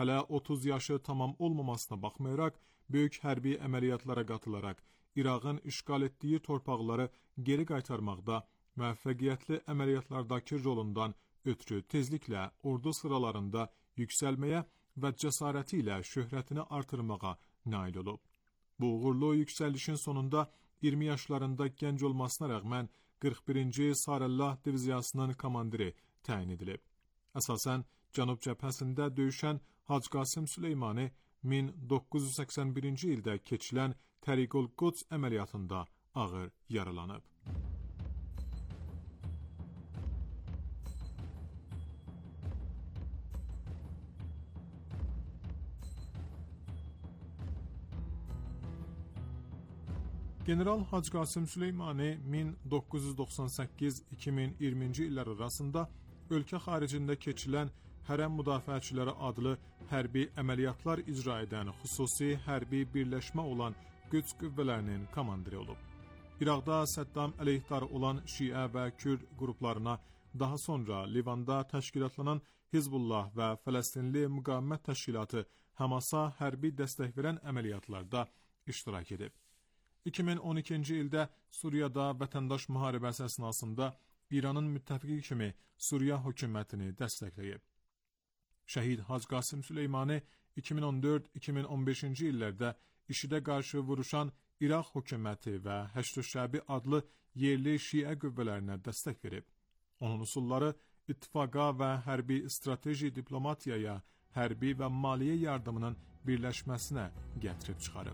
Hələ 30 yaşı tamam olmamasına baxmayaraq, böyük hərbi əməliyyatlara qatılaraq, İraqın işğal etdiyi torpaqları geri qaytarmaqda müvəffəqiyyətli əməliyyatlardakı rolundan ötürü tezliklə ordu sıralarında yüksəlməyə və cəsarəti ilə şöhrətini artırmağa nail olub. Bu uğurlu yüksəlişin sonunda 20 yaşlarında gənc olmasına rəğmən 41-ci Sarəllah diviziyasının komandiri təyin edilib. Əsasən, Cənub cəbhəsində döyüşən Hacı Qasım Süleymani 1981-ci ildə keçilən Təriqül Quds əməliyyatında ağır yaralanıb. General Hacı Qasım Süleymani 1998-2020-ci illər arasında ölkə xaricində keçilən Hərəm Müdafiəçiləri adlı hərbi əməliyyatlar icra edən xüsusi hərbi birləşmə olan Qüds qüvvələrinin komandiri olub. İraqda Səddam əleyhdarı olan Şiə və Kürd qruplarına, daha sonra Livanda təşkilatlanan Hizbullah və Fələstinli Müqavimət Təşkilatı Həmasa hərbi dəstək verən əməliyyatlarda iştirak edib. 2012-ci ildə Suriyada vətəndaş müharibəsi əsnasında İranın müttəfiqi kimi Suriya hökumətini dəstəkləyib. Şəhid Hacı Qasım Süleymani 2014-2015-ci illərdə IŞİD-ə qarşı vuruşan İraq hökuməti və Həşd-ü-Şəbi adlı yerli Şiə qüvvələrinə dəstək verib. Onun üsulları ittifaqa və hərbi strateji diplomatiyaya, hərbi və maliyyə yardımının birləşməsinə gətirib çıxarıb.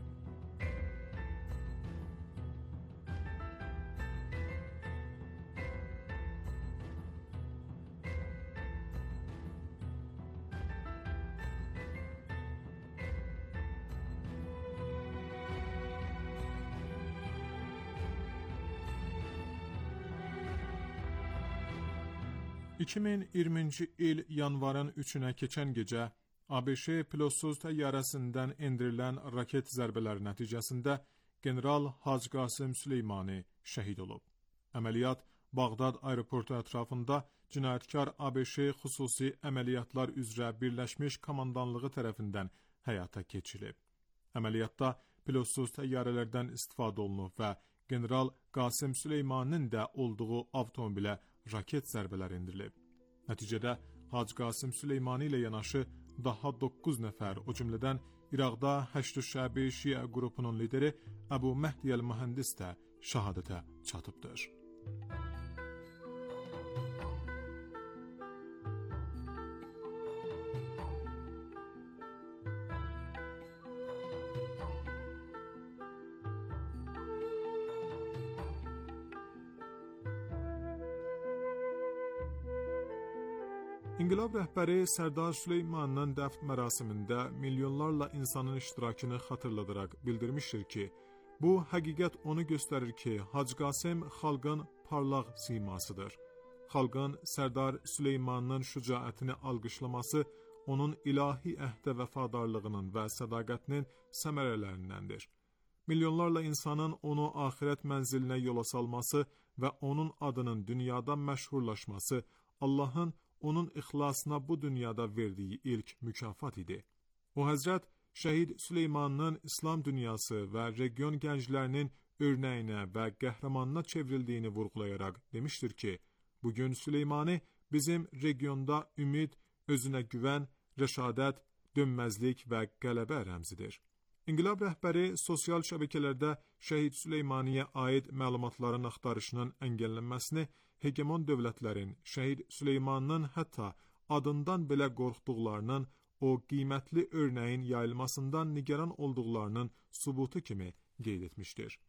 2020-ci il yanvarın 3-ünə keçən gecə ABŞ pilotsuz təyyarəsindən endirilən raket zərbələri nəticəsində General Hacı Qasım Süleymani şəhid olub. Əməliyyat Bağdad aeroportu ətrafında cinayətkar ABŞ xüsusi əməliyyatlar üzrə Birləşmiş Komandanlığı tərəfindən həyata keçirilib. Əməliyyatda pilotsuz təyyarələrdən istifadə olunub və General Qasım Süleymaninin də olduğu avtomobilə raket zərbələri endirilib. Nəticədə Hacı Qasım Süleymani ilə yanaşı daha 9 nəfər, o cümlədən İraqda Həşd-ü-Şəbi Şiə qrupunun lideri Əbu Məhdi əl-Mühəndis də şəhadətə çatıbdır. İnqilab rəhbəri Sərdar Süleymanın dəfn mərasimində milyonlarla insanın iştirakını xatırladaraq bildirmişdir ki, bu həqiqət onu göstərir ki, Hacı Qasım xalqın parlaq simasıdır. Xalqın Sərdar Süleymanın şücaətini alqışlaması onun ilahi əhdə vəfadarlığının və sədaqətinin səmərələrindəndir. Milyonlarla insanın onu axirət mənzilinə yola salması və onun adının dünyada məşhurlaşması Allahın onun ixlasına bu dünyada verdiyi ilk mükafat idi. O həzrət şəhid Süleymanın İslam dünyası və region gənclərinin örnəyinə və qəhrəmanına çevrildiyini vurğulayaraq demişdir ki, bugün Süleymani bizim regionda ümid, özünə güvən, rəşadət, dönməzlik və qələbə rəmzidir. İnqilab rəhbəri sosial şəbəkələrdə şəhid Süleymaniyə aid məlumatların axtarışının əngəllənməsini, hegemon dövlətlərin şəhid Süleymanın hətta adından belə qorxduqlarının, o qiymətli örnəyin yayılmasından nigaran olduqlarının sübutu kimi qeyd etmişdir.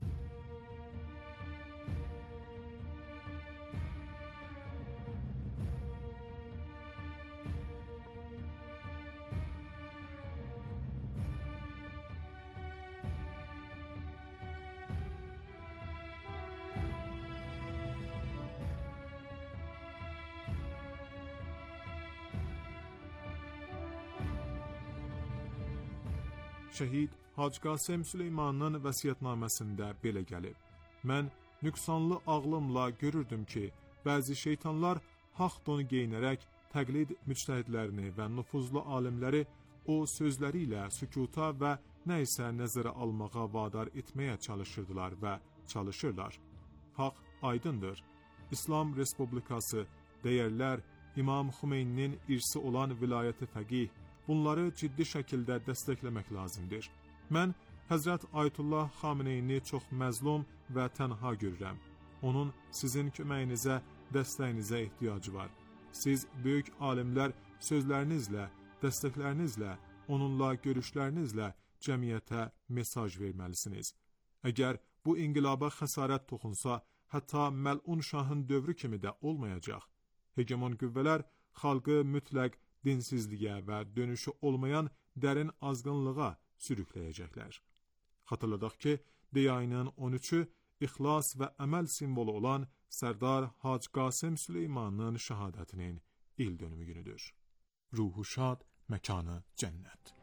Şəhid Hacı Qasım Süleymanın vəsiyyətnaməsində belə gəlib. Mən nüqsanlı ağlımla görürdüm ki, bəzi şeytanlar haqq donu geyinərək təqlid müctəhidlərini və nüfuzlu alimləri o sözləri ilə sükuta və nə isə nəzərə almağa vadar etməyə çalışırdılar və çalışırlar. Haqq aydındır. İslam Respublikası, dəyərlər, İmam Xumeyninin irsi olan vilayəti fəqih, bunları ciddi şəkildə dəstəkləmək lazımdır. Mən Həzrət Ayətullah Xameneyini çox məzlum və tənha görürəm. Onun sizin köməyinizə, dəstəyinizə ehtiyacı var. Siz böyük alimlər sözlərinizlə, dəstəklərinizlə, onunla görüşlərinizlə cəmiyyətə mesaj verməlisiniz. Əgər bu inqilaba xəsarət toxunsa, hətta məlun şahın dövrü kimi də olmayacaq. Hegemon qüvvələr xalqı mütləq dinsizliyə və dönüşü olmayan dərin azğınlığa sürükləyəcəklər. Xatırladaq ki, deyayının 13-ü ixlas və əməl simvolu olan Sərdar Hacı Qasım Süleymanın şəhadətinin il dönümü günüdür. Ruhu şad, məkanı cənnət.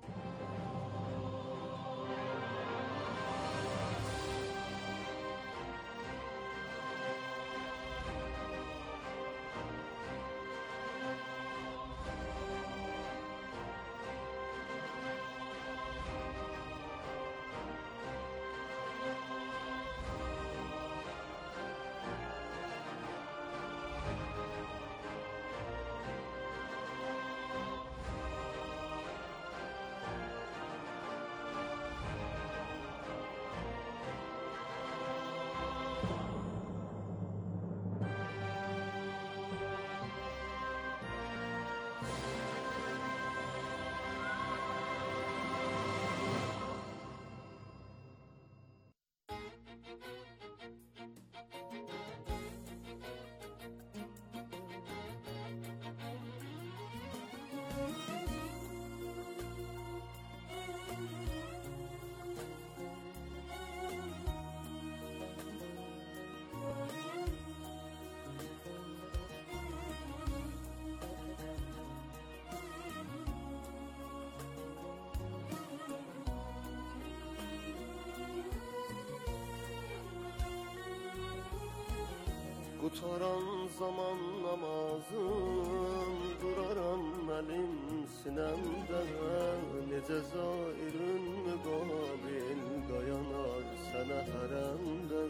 Qutaran zaman namazım, duraram əlim sinəmdə, necə zairün müqabil dayanar sənə hərəmdə.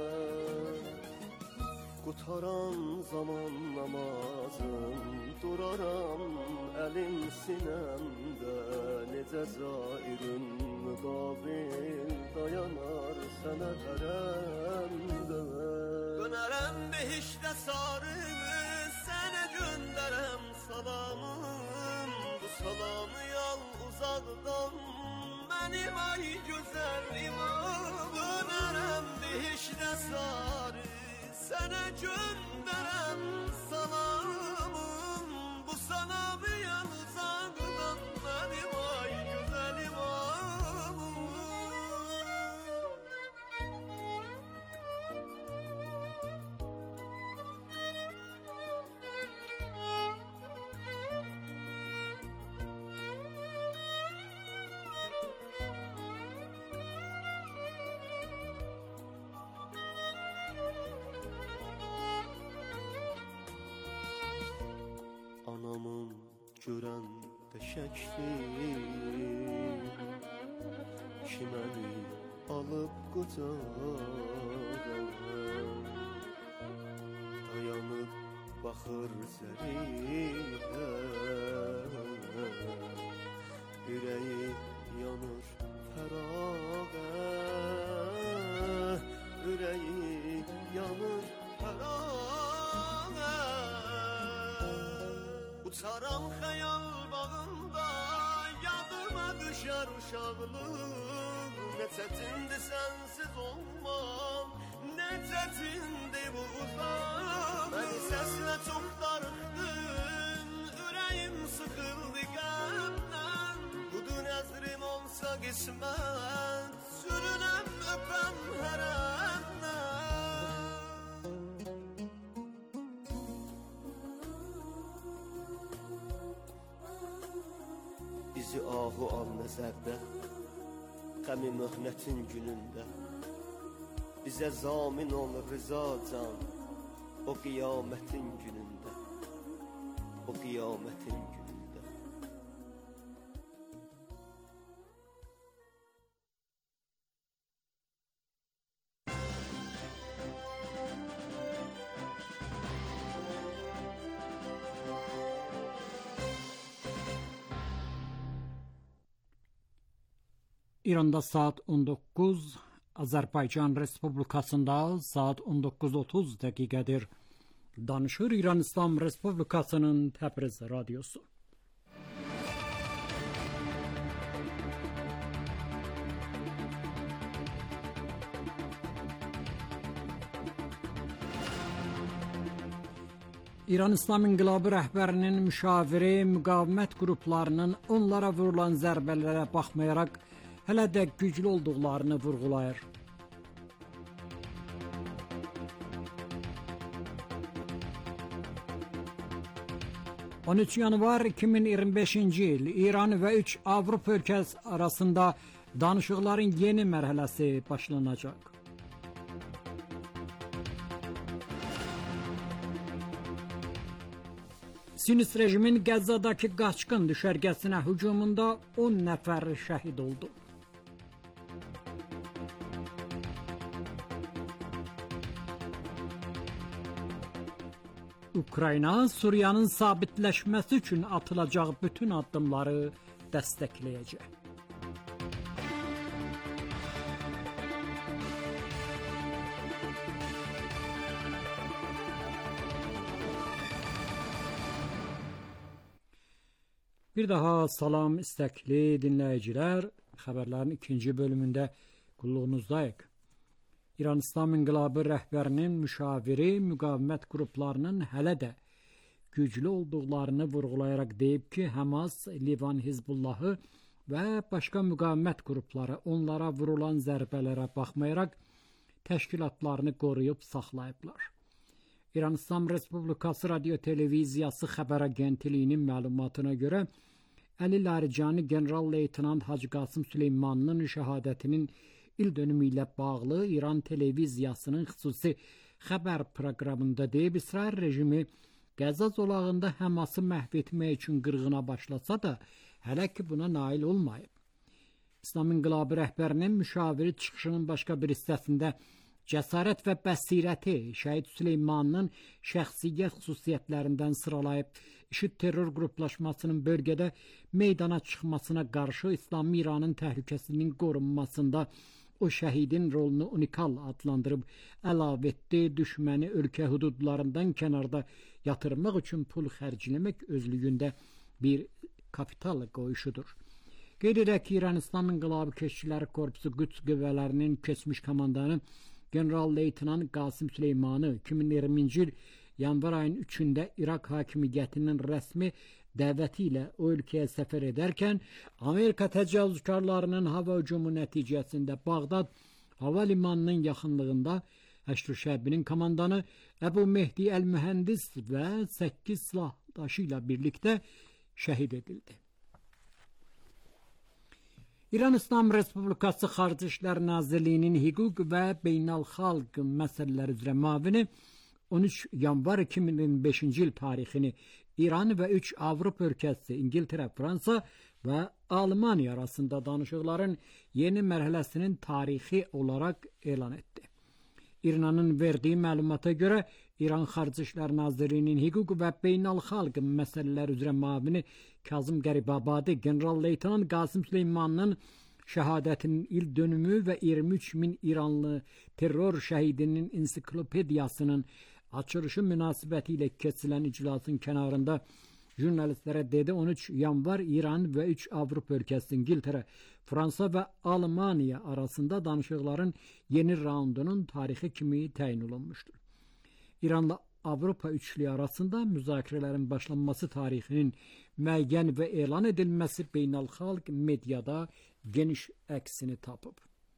Qutaran zaman namazım, duraram əlim sinəmdə, necə zairün müqabil dayanar sənə hərəmdə. Dönərəm behişdə sarı, sənə göndərəm salamım. Bu salamı yal uzaqdan, mənim ay gözəlim. Dönərəm behişdə sarı, sənə göndərəm salamım. Bu salamı yal uzaqdan, mənim ay gözəlim. Anamın görən də şəkli, ki məni alıb qucağına, dayanıb baxır zərilə, ürəyi yanır fərağa, ürəyi yanır fərağa. Uçaram xəyal bağında, yadıma düşər uşaqlıq. Nə çətindir sənsiz olmam, nə çətindir bu uzaq. Məni səslə çox darıxdın, ürəyim sıxıldı qəmdən. Budu nəzrim olsa qismət, sürünəm öpəm hərəmdən. Bizi ahu al nəzərdə, qəmi möhnətin günündə. Bizə zamin ol rıza can, o qiyamətin günündə. O qiyamətin günündə. İranda saat 19, Azərbaycan Respublikasında saat 19:30 dəqiqədir. Danışır İran İslam Respublikasının Təbriz radiosu. İran İslam İnqilabı rəhbərinin müşaviri müqavimət qruplarının onlara vurulan zərbələrə baxmayaraq hələ də güclü olduqlarını vurğulayır. yanvar 2025-ci il İran və 3 Avropa ölkəsi arasında danışıqların yeni mərhələsi başlanacaq. Siyonist rejimin Qəzzadakı qaçqın düşərgəsinə hücumunda 10 nəfər şəhid oldu. Ukrayna, Suriyanın sabitləşməsi üçün atılacaq bütün addımları dəstəkləyəcək. Bir daha salam istəkli dinləyicilər, xəbərlərin ikinci bölümündə qulluğunuzdayıq. İran İslam İnqilabı rəhbərinin müşaviri müqavimət qruplarının hələ də güclü olduqlarını vurğulayaraq deyib ki, Həmas, Livan Hizbullahı və başqa müqavimət qrupları onlara vurulan zərbələrə baxmayaraq təşkilatlarını qoruyub saxlayıblar. İran İslam Respublikası Radio Televiziyası xəbər agentliyinin məlumatına görə Əli Laricani General-Leytenant Hacı Qasım Süleymanının şəhadətinin il dönümü ilə bağlı İran televiziyasının xüsusi xəbər proqramında deyib, İsrail rejimi Qəzza zolağında Həması məhv etmək üçün qırğına başlasa da, hələ ki buna nail olmayıb. İslam İnqilabı rəhbərinin müşaviri çıxışının başqa bir hissəsində cəsarət və bəsirəti Şəhid Süleymanının şəxsiyyət xüsusiyyətlərindən sıralayıb, IŞİD terror qruplaşmasının bölgədə meydana çıxmasına qarşı İslami İranın təhlükəsinin qorunmasında o şəhidin rolunu unikal adlandırıb, əlavə etdi, düşməni ölkə hüdudlarından kənarda yatırmaq üçün pul xərcləmək özlüyündə bir kapital qoyuşudur. Qeyd edək ki, İran İslam İnqilabı Keşikçiləri Korpusu Qüds qüvvələrinin keçmiş komandanı General-Leytenant Qasım Süleymanı 2020-ci il yanvar ayının 3-də İraq hakimiyyətinin rəsmi dəvəti ilə o ölkəyə səfər edərkən Amerika təcavüzkarlarının hava hücumu nəticəsində Bağdad hava limanının yaxınlığında Həşr Şəbinin komandanı Əbu Mehdi Əl-Mühəndis və 8 silahdaşı ilə birlikdə şəhid edildi. İran İslam Respublikası Xarici İşlər Nazirliyinin hüquq və beynəlxalq məsələlər üzrə müavini 13 yanvar 2025-ci il tarixini İran və 3 Avropa ölkəsi İngiltərə, Fransa və Almaniya arasında danışıqların yeni mərhələsinin tarixi olaraq elan etdi. İranın verdiyi məlumata görə İran Xarici İşlər Nazirliyinin hüquq və beynəlxalq məsələlər üzrə müavini Kazım Qəribabadi General-Leytenant Qasım Süleymanının şəhadətinin il dönümü və 23 min İranlı terror şəhidinin ensiklopediyasının açılışı münasibəti ilə keçirilən iclasın kənarında jurnalistlərə dedi, 13 yanvar İran və 3 Avropa ölkəsi İngiltərə, Fransa və Almaniya arasında danışıqların yeni raundunun tarixi kimi təyin olunmuşdur. İranla Avropa üçlüyü arasında müzakirələrin başlanması tarixinin müəyyən və elan edilməsi beynəlxalq mediada geniş əksini tapıb.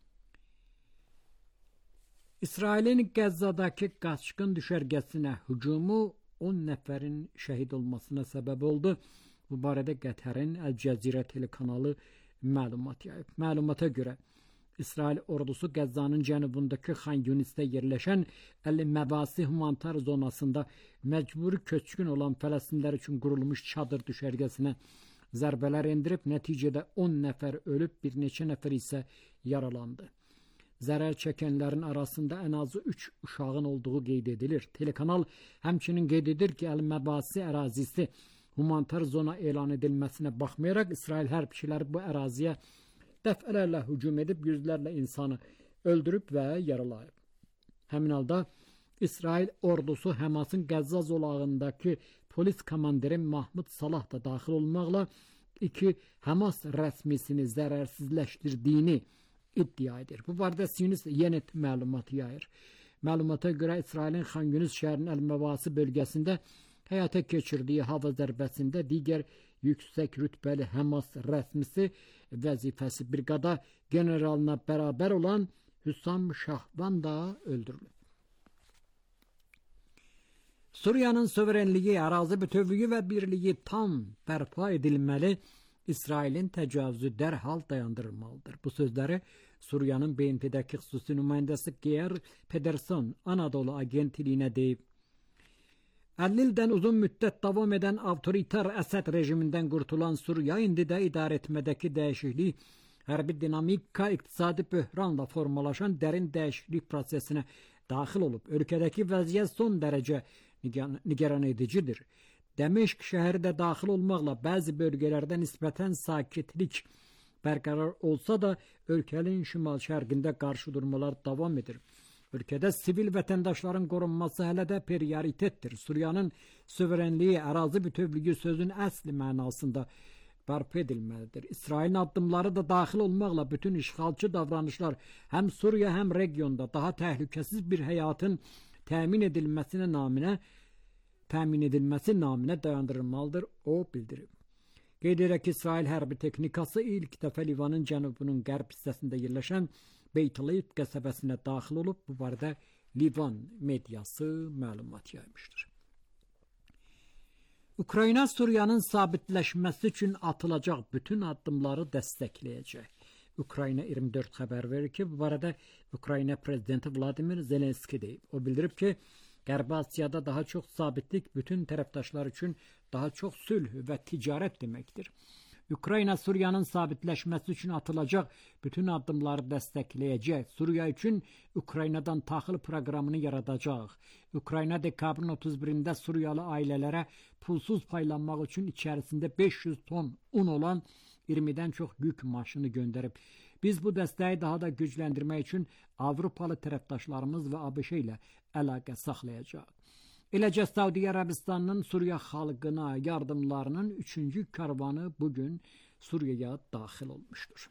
İsrailin Qəzzadakı qaçqın düşərgəsinə hücumu 10 nəfərin şəhid olmasına səbəb oldu. Bu barədə Qətərin Əl-Cəzirə telekanalı məlumat yayıb. Məlumata görə İsrail ordusu Qəzzanın cənubundakı Xan Yunis'te yerləşən El-Məbasi humanitar zonasında məcburi köçkün olan Fələstinlər üçün qurulmuş çadır düşərgəsinə zərbələr endirib, nəticədə 10 nəfər ölüb, bir neçə nəfər isə yaralandı. Zərər çəkənlərin arasında ən azı 3 uşağın olduğu qeyd edilir. Telekanal həmçinin qeyd edir ki, El-Məbasi ərazisi humanitar zona elan edilməsinə baxmayaraq, İsrail hərbçiləri bu əraziyə dəfələrlə hücum edib, yüzlərlə insanı öldürüb və yaralayıb. Həmin halda İsrail ordusu Həmasın Qəzza zolağındakı polis komandiri Mahmud Salah da daxil olmaqla 2 Həmas rəsmisini zərərsizləşdirdiyini iddia edir. Bu barədə Sionist Yeni məlumat yayır. Məlumata görə İsrailin Xan Yunis şəhərinin Əl-Məvasi bölgəsində həyata keçirdiyi hava zərbəsində digər yüksək rütbəli Həmas rəsmisi vəzifəsi briqada generalına bərabər olan Hüsam Şahvan da öldürülüb. Suriyanın suverenliyi, ərazi bütövlüyü və birliyi tam bərpa edilməli, İsrailin təcavüzü dərhal dayandırılmalıdır. Bu sözləri Suriyanın BNP'dəki xüsusi nümayəndəsi Geir Pedersen Anadolu agentliyinə deyib. 50 ildən uzun müddət davam edən avtoritar Əsəd rejimindən qurtulan Suriya indi də idarə etmədəki dəyişiklik, hərbi dinamika, iqtisadi böhranla formalaşan dərin dəyişiklik prosesinə daxil olub. Ölkədəki vəziyyət son dərəcə nigaran edicidir. Dəməşq şəhəri də daxil olmaqla bəzi bölgələrdə nisbətən sakitlik bərqərar olsa da, ölkənin şimal-şərqində qarşıdurmalar davam edir. Ölkədə sivil vətəndaşların qorunması hələ də prioritetdir. Suriyanın suverenliyi, ərazi bütövlüyü sözün əsli mənasında bərpa edilməlidir. İsrailin addımları da daxil olmaqla bütün işğalçı davranışlar həm Suriya, həm regionda daha təhlükəsiz bir həyatın təmin edilməsi naminə dayandırılmalıdır, o bildirib. Qeyd edək ki, İsrail hərbi texnikası ilk dəfə Livanın cənubunun qərb hissəsində yerləşən Beyt-Leyt qəsəbəsinə daxil olub. Bu barədə Livan mediası məlumat yaymışdır. Ukrayna Suriyanın sabitləşməsi üçün atılacaq bütün addımları dəstəkləyəcək. Ukrayna 24 xəbər verir ki, bu barədə Ukrayna prezidenti Vladimir Zelenski deyib. O bildirib ki, Qərbi Asiyada daha çox sabitlik bütün tərəfdaşlar üçün daha çox sülh və ticarət deməkdir. Ukrayna Suriyanın sabitləşməsi üçün atılacaq bütün addımları dəstəkləyəcək. Suriya üçün Ukraynadan taxıl proqramını yaradacaq. Ukrayna dekabrın 31-də Suriyalı ailələrə pulsuz paylanmaq üçün içərisində 500 ton un olan 20-dən çox yük maşını göndərib. Biz bu dəstəyi daha da gücləndirmək üçün Avropalı tərəfdaşlarımız və ABŞ ilə əlaqə saxlayacaq. Eləcə Saudiya Ərəbistanının Suriya xalqına yardımlarının 3-cü karvanı bugün Suriyaya daxil olmuşdur.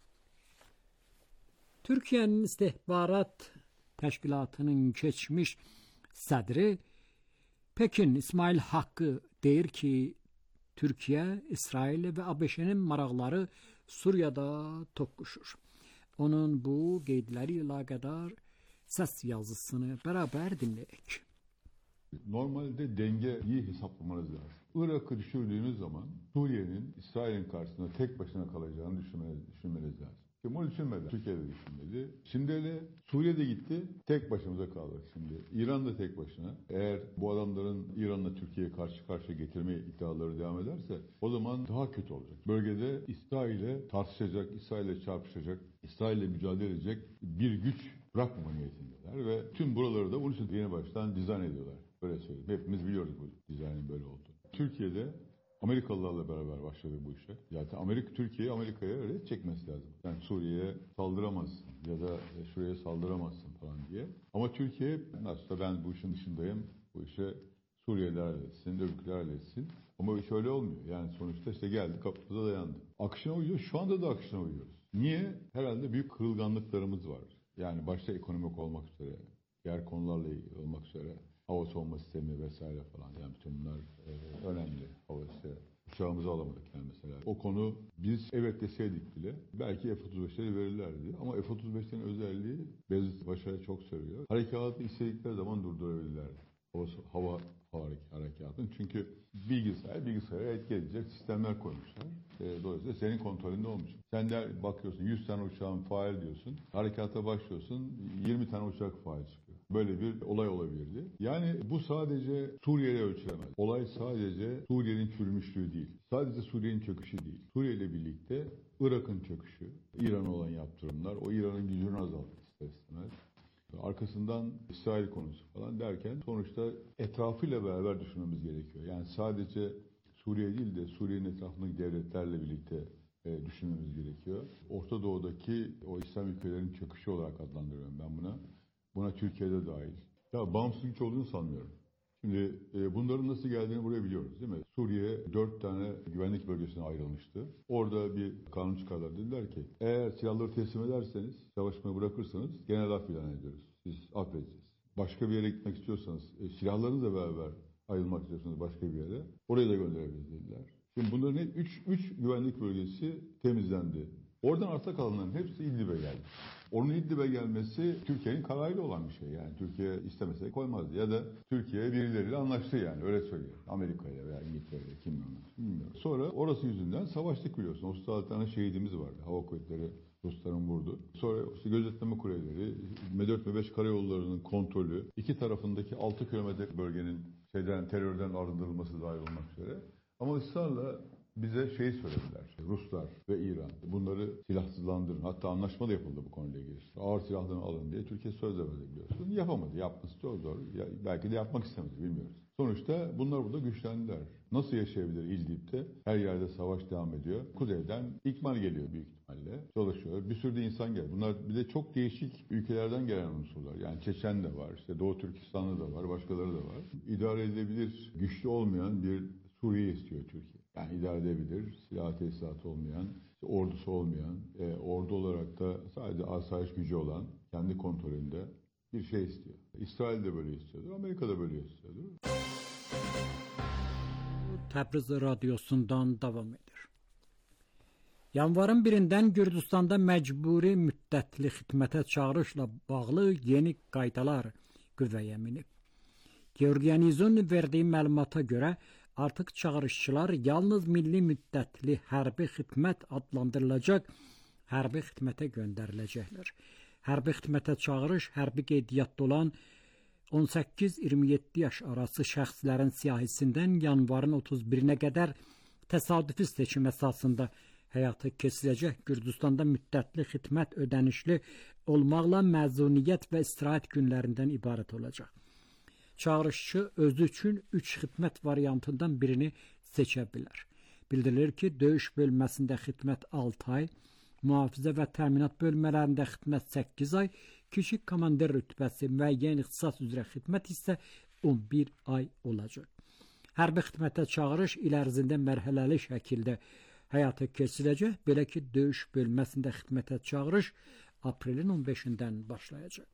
Türkiyənin İstihbarat Təşkilatının keçmiş sədri Pekin İsmail Haqqı deyir ki, Türkiyə, İsrail və ABŞ-nin maraqları Suriyada toqquşur. Onun bu qeydləri ilə əlaqədar səs yazısını bərabər dinləyək. Normalde dengeyi hesaplamanız lazım. Irak'ı düşürdüğünüz zaman Suriye'nin İsrail'in karşısında tek başına kalacağını düşünmeniz lazım. Kim onu düşünmedi? Türkiye'de düşünmedi. Şimdi öyle Suriye'de gitti, tek başımıza kaldık şimdi. İran da tek başına. Eğer bu adamların İran'la Türkiye'ye karşı karşıya getirme iddiaları devam ederse o zaman daha kötü olacak. Bölgede İsrail'e tartışacak, İsrail'e çarpışacak, İsrail'le mücadele edecek bir güç bırakmama niyetindeler ve tüm buraları da onun için yeni baştan dizayn ediyorlar. Böyle söyleyeyim. Hepimiz biliyoruz bu dizaynın böyle olduğunu. Türkiye'de Amerikalılarla beraber başladı bu işe. Zaten Türkiye'yi Amerika'ya ret çekmesi lazım. Yani Suriye'ye saldıramazsın ya da şuraya saldıramazsın falan diye. Ama Türkiye nasılsa ben bu işin dışındayım. Bu işe Suriyeliler halletsin, öbürküler halletsin. Ama şöyle olmuyor. Yani sonuçta işte geldi kapımıza dayandı. Akışına uyuyoruz. Şu anda da akışına uyuyoruz. Niye? Herhalde büyük kırılganlıklarımız var. Yani başta ekonomik olmak üzere, diğer konularla ilgili olmak üzere. Hava savunma sistemi vesaire falan. Yani bütün bunlar önemli. Hava sistemi. Uçağımızı alamadık yani mesela. O konu biz evet deseydik bile belki F-35'leri verirlerdi. Ama F-35'lerin özelliği Beyazıt Paşa'ya çok söylüyor. Harekatı istedikleri zaman durdurabilirlerdi. harekatın. Çünkü bilgisayara etki edecek sistemler koymuşlar. Dolayısıyla senin kontrolünde olmuş. Sen de bakıyorsun 100 tane uçağın fail diyorsun. Harekata başlıyorsun 20 tane uçak fail çıkıyor. Böyle bir olay olabilirdi. Yani bu sadece Suriye'yle ölçülemez. Olay sadece Suriye'nin çürümüşlüğü değil. Sadece Suriye'nin çöküşü değil. Suriye ile birlikte Irak'ın çöküşü, İran'a olan yaptırımlar, o İran'ın gücünü azalttı ister istemez. Arkasından İsrail konusu falan derken sonuçta etrafıyla beraber düşünmemiz gerekiyor. Yani sadece Suriye değil de Suriye'nin etrafındaki devletlerle birlikte düşünmemiz gerekiyor. Orta Doğu'daki o İslam ülkelerinin çöküşü olarak adlandırıyorum ben buna. Buna Türkiye'de dahil. Ya bağımsız güç olduğunu sanmıyorum. Şimdi bunların nasıl geldiğini buraya biliyoruz değil mi? Suriye 4 tane güvenlik bölgesine ayrılmıştı. Orada bir kanun çıkardılar. Dediler ki eğer silahları teslim ederseniz, savaşmayı bırakırsanız genel af ilan ediyoruz. Siz affedeceğiz. Başka bir yere gitmek istiyorsanız, silahlarınızla beraber ayrılmak istiyorsanız başka bir yere, oraya da gönderebiliriz dediler. Şimdi bunların 3 güvenlik bölgesi temizlendi. Oradan arta kalanların hepsi İdlib'e geldi. Onun İdlib'e gelmesi Türkiye'nin kararıyla olan bir şey. Yani Türkiye istemese koymazdı. Ya da Türkiye birileriyle anlaştı yani öyle söylüyor. Amerika ile veya İngiltere ile kimle anlaştı bilmiyorum. Sonra orası yüzünden savaştık biliyorsun. 36 tane şehidimiz vardı. Hava kuvvetleri Rusların vurdu. Sonra işte gözetleme kuleleri, M4 ve 5 karayollarının kontrolü, iki tarafındaki 6 kilometre bölgenin terörden arındırılması dahil olmak üzere. Ama ısrarla bize söylediler. Ruslar ve İran. Bunları silahsızlandırın. Hatta anlaşma da yapıldı bu konuyla ilgili. Ağır silahlarını alın diye Türkiye söz verdi biliyorsun. Yapamadı. Yapması çok zor. Belki de yapmak istemedi. Bilmiyoruz. Sonuçta bunlar burada güçlendiler. Nasıl yaşayabilir İdlib'de? Her yerde savaş devam ediyor. Kuzeyden ikmal geliyor büyük ihtimalle. Çalışıyor. Bir sürü de insan geliyor. Bunlar bir de çok değişik ülkelerden gelen unsurlar. Yani Çeçen de var. İşte Doğu Türkistan'da da var. Başkaları da var. İdare edilebilir, güçlü olmayan bir Suriye istiyor Türkiye. Yani idare edebilir, silah tesisatı olmayan, ordusu olmayan, ordu olarak da sadece asayiş gücü olan, kendi kontrolünde bir şey istiyor. İsrail de böyle istiyordu, Amerika da böyle istiyordu. Təbriz radyosundan davam edir. Yanvarın 1-dən Gürcüstanda məcburi müddətli xidmətə çağırışla bağlı yeni qaydalar qüvvəyə minib. Georgianizun verdiyi məlumata görə artıq çağırışçılar yalnız milli müddətli hərbi xidmət adlandırılacaq hərbi xidmətə göndəriləcəklər. Hərbi xidmətə çağırış hərbi qeydiyyatda olan 18-27 yaş arası şəxslərin siyahisindən yanvarın 31-nə qədər təsadüfi seçim əsasında həyata keçiriləcək. Gürcüstanda müddətli xidmət ödənişli olmaqla məzuniyyət və istirahət günlərindən ibarət olacaq. Çağırışçı özü üçün 3 xidmət variantından birini seçə bilər. Bildirilir ki, döyüş bölməsində xidmət 6 ay, mühafizə və təminat bölmələrində xidmət 8 ay, kiçik komandir rütbəsi müəyyən ixtisas üzrə xidmət isə 11 ay olacaq. Hərbi xidmətə çağırış il ərzində mərhələli şəkildə həyata keçiriləcək. Belə ki, döyüş bölməsində xidmətə çağırış aprelin 15-dən başlayacaq.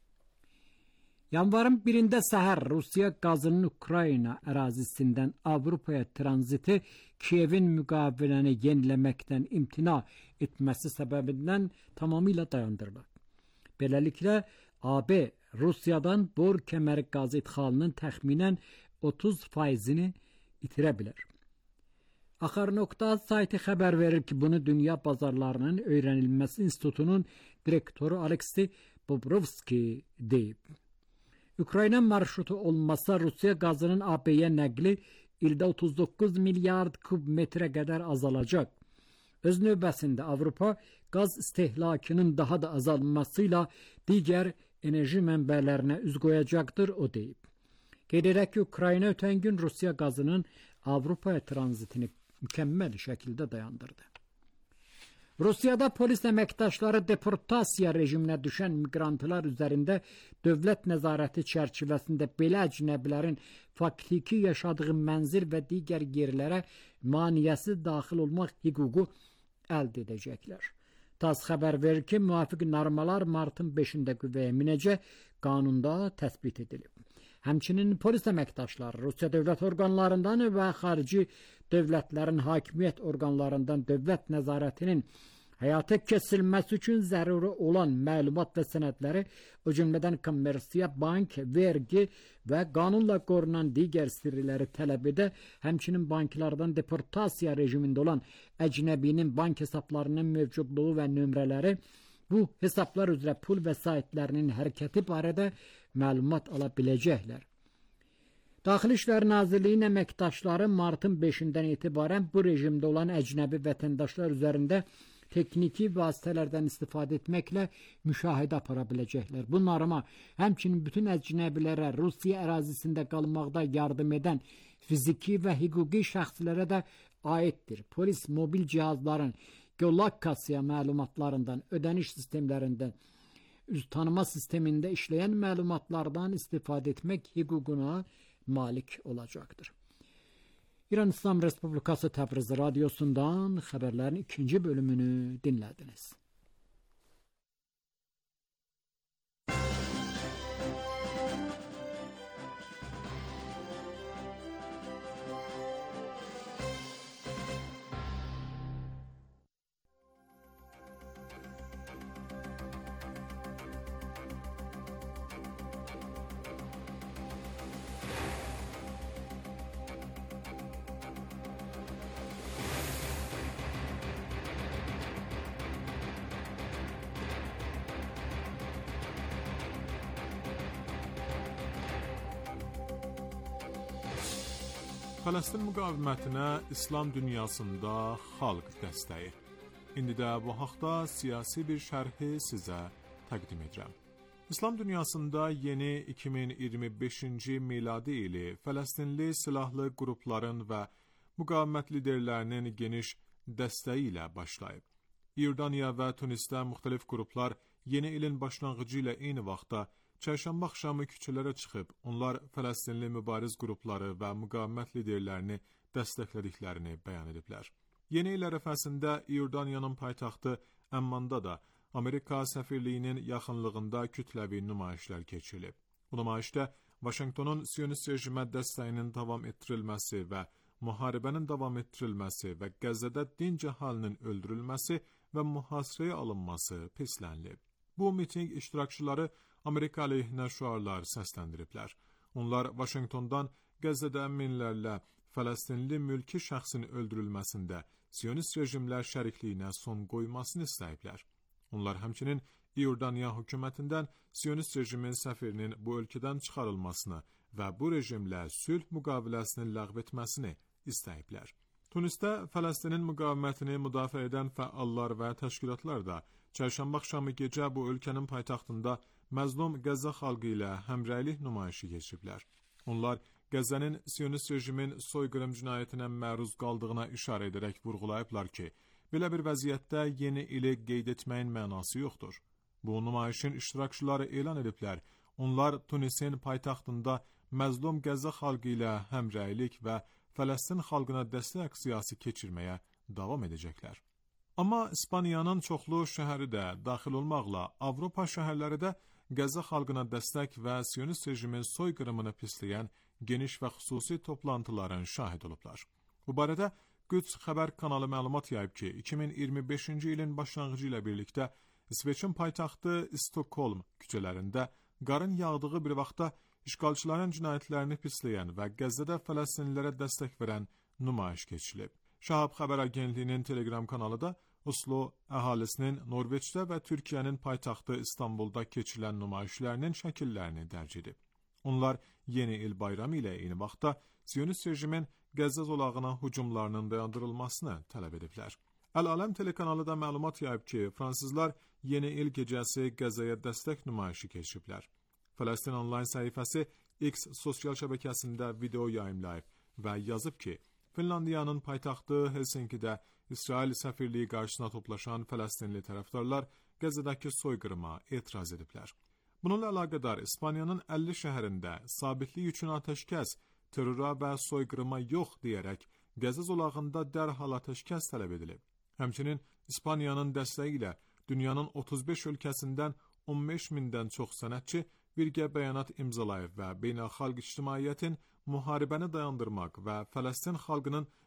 Yanvarın 1-də səhər Rusiya qazının Ukrayna ərazisindən Avropaya tranziti Kiyevin müqaviləni yeniləməkdən imtina etməsi səbəbindən tamamilə dayandırılır. Beləliklə, AB Rusiyadan bor kəməri qazı idxalının təxminən 30%-ni itirə bilər. Axar.az sayti xəbər verir ki, bunu Dünya Bazarlarının Öyrənilməsi İnstitutunun direktoru Aleksey Bobrovski deyib. Ukrayna marşrutu olmasa Rusiya qazının AB-yə nəqli ildə 39 milyard kub metrə qədər azalacaq. Öz növbəsində Avropa qaz istehlakının daha da azalmasıyla digər enerji mənbələrinə üz qoyacaqdır, o deyib. Qeyd edək ki, Ukrayna ötən gün Rusiya qazının Avropaya tranzitini mükəmməl şəkildə dayandırdı. Rusiyada polis əməkdaşları deportasiya rejiminə düşən miqrantlar üzərində dövlət nəzarəti çərçivəsində belə əcnəbilərin faktiki yaşadığı mənzil və digər yerlərə maneəsiz daxil olmaq hüququ əldə edəcəklər. TASS xəbər verir ki, müvafiq normalar martın 5-də qüvvəyə minəcək, qanunda təsbit edilib. Həmçinin polis əməkdaşları Rusiya dövlət orqanlarından və xarici dövlətlərin hakimiyyət orqanlarından dövlət nəzarətinin həyata keçirilməsi üçün zəruri olan məlumat və sənədləri, o cümlədən kommersiya, bank, vergi və qanunla qorunan digər sirriləri tələb edə, həmçinin banklardan deportasiya rejimində olan əcnəbinin bank hesablarının mövcudluğu və nömrələri, bu hesablar üzrə pul vəsaitlərinin hərəkəti barədə məlumat ala biləcəklər. Daxili İşlər Nazirliyinin əməkdaşları martın 5-dən etibarən bu rejimdə olan əcnəbi vətəndaşlar üzərində texniki vasitələrdən istifadə etməklə müşahidə apara biləcəklər. Bunlarıma həmçinin bütün əcnəbilərə Rusiya ərazisində qalmaqda yardım edən fiziki və hüquqi şəxslərə də aiddir. Polis mobil cihazların geolokasiya məlumatlarından, ödəniş sistemlərindən, üz tanıma sistemində işləyən məlumatlardan istifadə etmək hüququna malik olacaqdır. İran İslam Respublikası Təbriz Radyosu'ndan xəbərlərin 2. bölümünü dinlədiniz. Fələstin müqavimətinə İslam dünyasında xalq dəstəyi. İndi də bu haqda siyasi bir şərhi sizə təqdim edirəm. İslam dünyasında yeni 2025-ci miladi ili Fələstinli silahlı qrupların və müqavimət liderlərinin geniş dəstəyi ilə başlayıb. İordaniya və Tunisdə müxtəlif qruplar yeni ilin başlanğıcı ilə eyni vaxtda çərşənbə axşamı küçələrə çıxıb, onlar Fələstinli mübariz qrupları və müqavimət liderlərini dəstəklədiklərini bəyan ediblər. Yeni il ərəfəsində İordaniyanın paytaxtı Əmmanda da Amerika səfirliyinin yaxınlığında kütləvi nümayişlər keçirilib. Bu nümayişdə Vaşinqtonun Siyonist rejimə dəstəyinin davam etdirilməsi və müharibənin davam etdirilməsi və Qəzzədə dinc əhalinin öldürülməsi və mühasirəyə alınması pislənilib. Bu miting iştirakçıları Amerika əleyhinə şüarlar səsləndiriblər. Onlar Vaşinqtondan Qəzzədə minlərlə Fələstinli mülki şəxsin öldürülməsində Siyonist rejimlər şərikliyinə son qoymasını istəyiblər. Onlar həmçinin İordaniya hökumətindən Siyonist rejimin səfirinin bu ölkədən çıxarılmasını və bu rejimlə sülh müqaviləsini ləğv etməsini istəyiblər. Tunisdə Fələstinin müqavimətini müdafiə edən fəallar və təşkilatlar da çərşənbə axşamı gecə bu ölkənin paytaxtında məzlum Qəzza xalqı ilə həmrəylik nümayişi keçiriblər. Onlar Qəzzənin Siyonist rejimin soyqırım cinayətinə məruz qaldığına işarə edərək vurğulayıblar ki, belə bir vəziyyətdə yeni ili qeyd etməyin mənası yoxdur. Bu nümayişin iştirakçıları elan ediblər. Onlar Tunisin paytaxtında məzlum Qəzza xalqı ilə həmrəylik və Fələstin xalqına dəstək aksiyası keçirməyə davam edəcəklər. Amma İspaniyanın çoxlu şəhəri də daxil olmaqla Avropa şəhərləri də Qəzza xalqına dəstək və Siyonist rejimin soyqırımını pisləyən geniş və xüsusi toplantıların şahid olublar. Bu barədə Qüds xəbər kanalı məlumat yayıb ki, 2025-ci ilin başlanğıcı ilə birlikdə İsveçin paytaxtı Stockholm küçələrində qarın yağdığı bir vaxtda işğalçıların cinayətlərini pisləyən və Qəzzədə Fələstinlilərə dəstək verən nümayiş keçirilib. Şahab xəbər agentliyinin Telegram kanalı da Oslo əhalisinin Norveçdə və Türkiyənin paytaxtı İstanbulda keçirilən nümayişlərinin şəkillərini dərc edib. Onlar yeni il bayramı ilə eyni vaxtda Siyonist rejimin Qəzza zolağına hücumlarının dayandırılmasını tələb ediblər. Əl-Aləm telekanalı da məlumat yayıb ki, fransızlar yeni il gecəsi Qəzzaya dəstək nümayişi keçiriblər. Fələstin onlayn səhifəsi X sosial şəbəkəsində video yayımlayıb və yazıb ki, Finlandiyanın paytaxtı Helsinkidə İsrail səfirliyi qarşısına toplaşan Fələstinli tərəfdarlar Qəzzədəki soyqırıma etiraz ediblər. Bununla əlaqədar İspaniyanın 50 şəhərində sabitlik üçün atəşkəs, terrora və soyqırıma yox deyərək Qəzza zolağında dərhal atəşkəs tələb edilib. Həmçinin İspaniyanın dəstəyi ilə dünyanın 35 ölkəsindən 15 mindən çox sənətçi birgə bəyanat imzalayıb və beynəlxalq ictimaiyyətin müharibəni dayandırmaq və Fələstin xalqının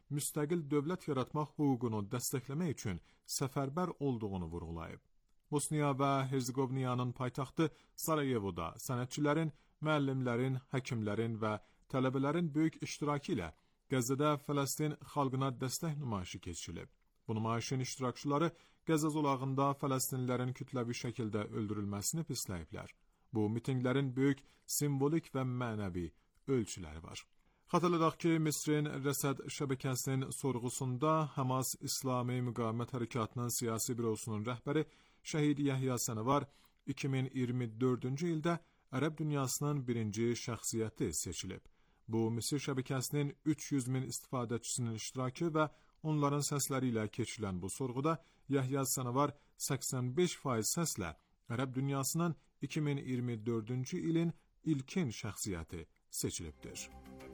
müstəqil dövlət yaratmaq hüququnu dəstəkləmək üçün səfərbər olduğunu vurğulayıb. Bosniya və Herzegoviniyanın paytaxtı Sarayevoda sənətçilərin, müəllimlərin, həkimlərin və tələbələrin böyük iştirakı ilə Qəzzədə Fələstin xalqına dəstək nümayişi keçirilib. Bu nümayişin iştirakçıları Qəzza zolağında Fələstinlilərin kütləvi şəkildə öldürülməsini pisləyiblər. Bu mitinqlərin böyük simvolik və mənəvi ölçüləri var. Xatırladaq ki, Misrin Rəsəd şəbəkəsinin sorğusunda Hamas İslami Müqavimət Hərəkatının siyasi bürosunun rəhbəri Şəhid Yəhya Sənəvar 2024-cü ildə Ərəb dünyasının birinci şəxsiyyəti seçilib. Bu, Misir şəbəkəsinin 300 min istifadəçisinin iştirakı və onların səsləri ilə keçilən bu sorğuda Yəhya Sənəvar 85% səslə Ərəb dünyasının 2024-cü ilin ilkin şəxsiyyəti seçilibdir.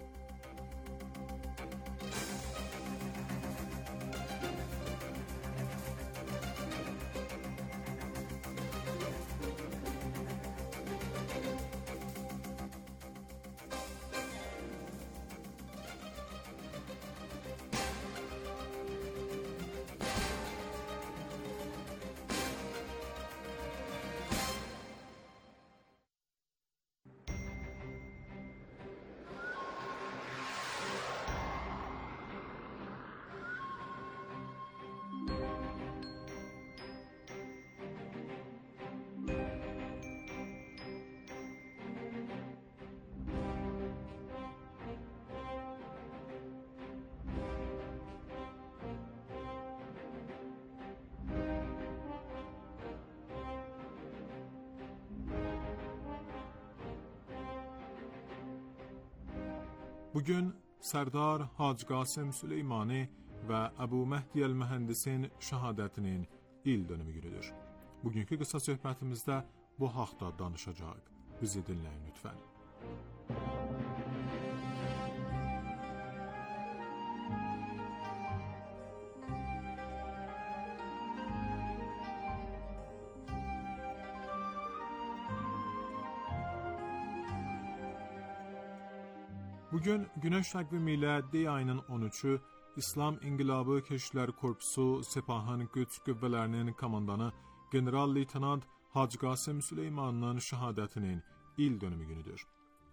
Bugün Sərdar Hacı Qasım Süleymani və Əbu Məhdi Əl-Mühəndisin şəhadətinin il dönümü günüdür. Bugünkü qısa söhbətimizdə bu haqda danışacağıq. Bizi dinləyin lütfən. Bugün Günəş təqvimi ilə dey ayının 13-ü İslam İnqilabı Keşiklər Korpusu Sepahın Qüds qüvvələrinin komandanı General-Leytenant Hacı Qasım Süleymanının şəhadətinin il dönümü günüdür.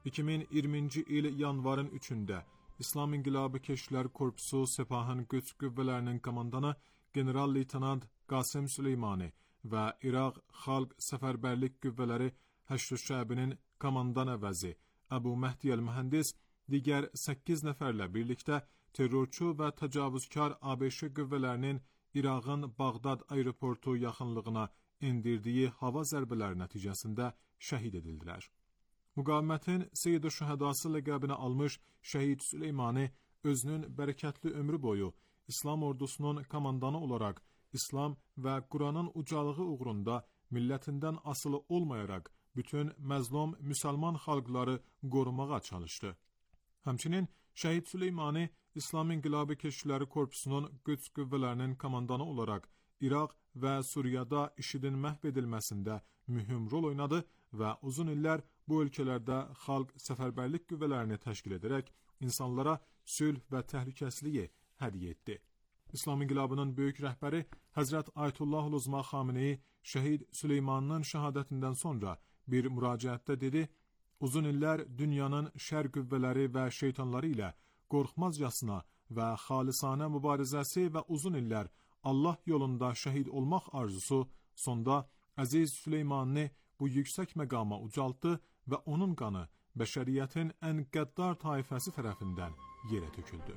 2020-ci il yanvarın 3-də İslam İnqilabı Keşiklər Korpusu Sepahın Qüds qüvvələrinin komandanı General-Leytenant Qasım Süleymani və İraq Xalq Səfərbərlik Qüvvələri Həşr Şəbinin komandan əvəzi Əbu Məhdi Əl-Mühəndis digər 8 nəfərlə birlikdə terrorçu və təcavüzkar ABŞ qüvvələrinin İraqın Bağdad aeroportu yaxınlığına endirdiyi hava zərbələri nəticəsində şəhid edildilər. Müqavimətin Seyyid-i Şühədası ləqəbini almış Şəhid Süleymani özünün bərəkətli ömrü boyu İslam ordusunun komandanı olaraq İslam və Quranın ucalığı uğrunda millətindən asılı olmayaraq bütün məzlum müsəlman xalqları qorumağa çalışdı. Həmçinin Şəhid Süleymani İslam İnqilabı Keşikləri Korpusunun Qüds qüvvələrinin komandanı olaraq İraq və Suriyada IŞİD-in məhv edilməsində mühüm rol oynadı və uzun illər bu ölkələrdə xalq səfərbərlik qüvvələrini təşkil edərək insanlara sülh və təhlükəsizliyi hədiyyə etdi. İslam İnqilabının böyük rəhbəri Həzrət Ayətullah Uzma Xameneyi Şəhid Süleymanının şəhadətindən sonra bir müraciətdə dedi: "Uzun illər dünyanın şər qüvvələri və şeytanları ilə qorxmazcasına və xalisanə mübarizəsi və uzun illər Allah yolunda şəhid olmaq arzusu sonda Əziz Süleymanını bu yüksək məqama ucaltdı və onun qanı bəşəriyyətin ən qəddar taifəsi tərəfindən yerə töküldü."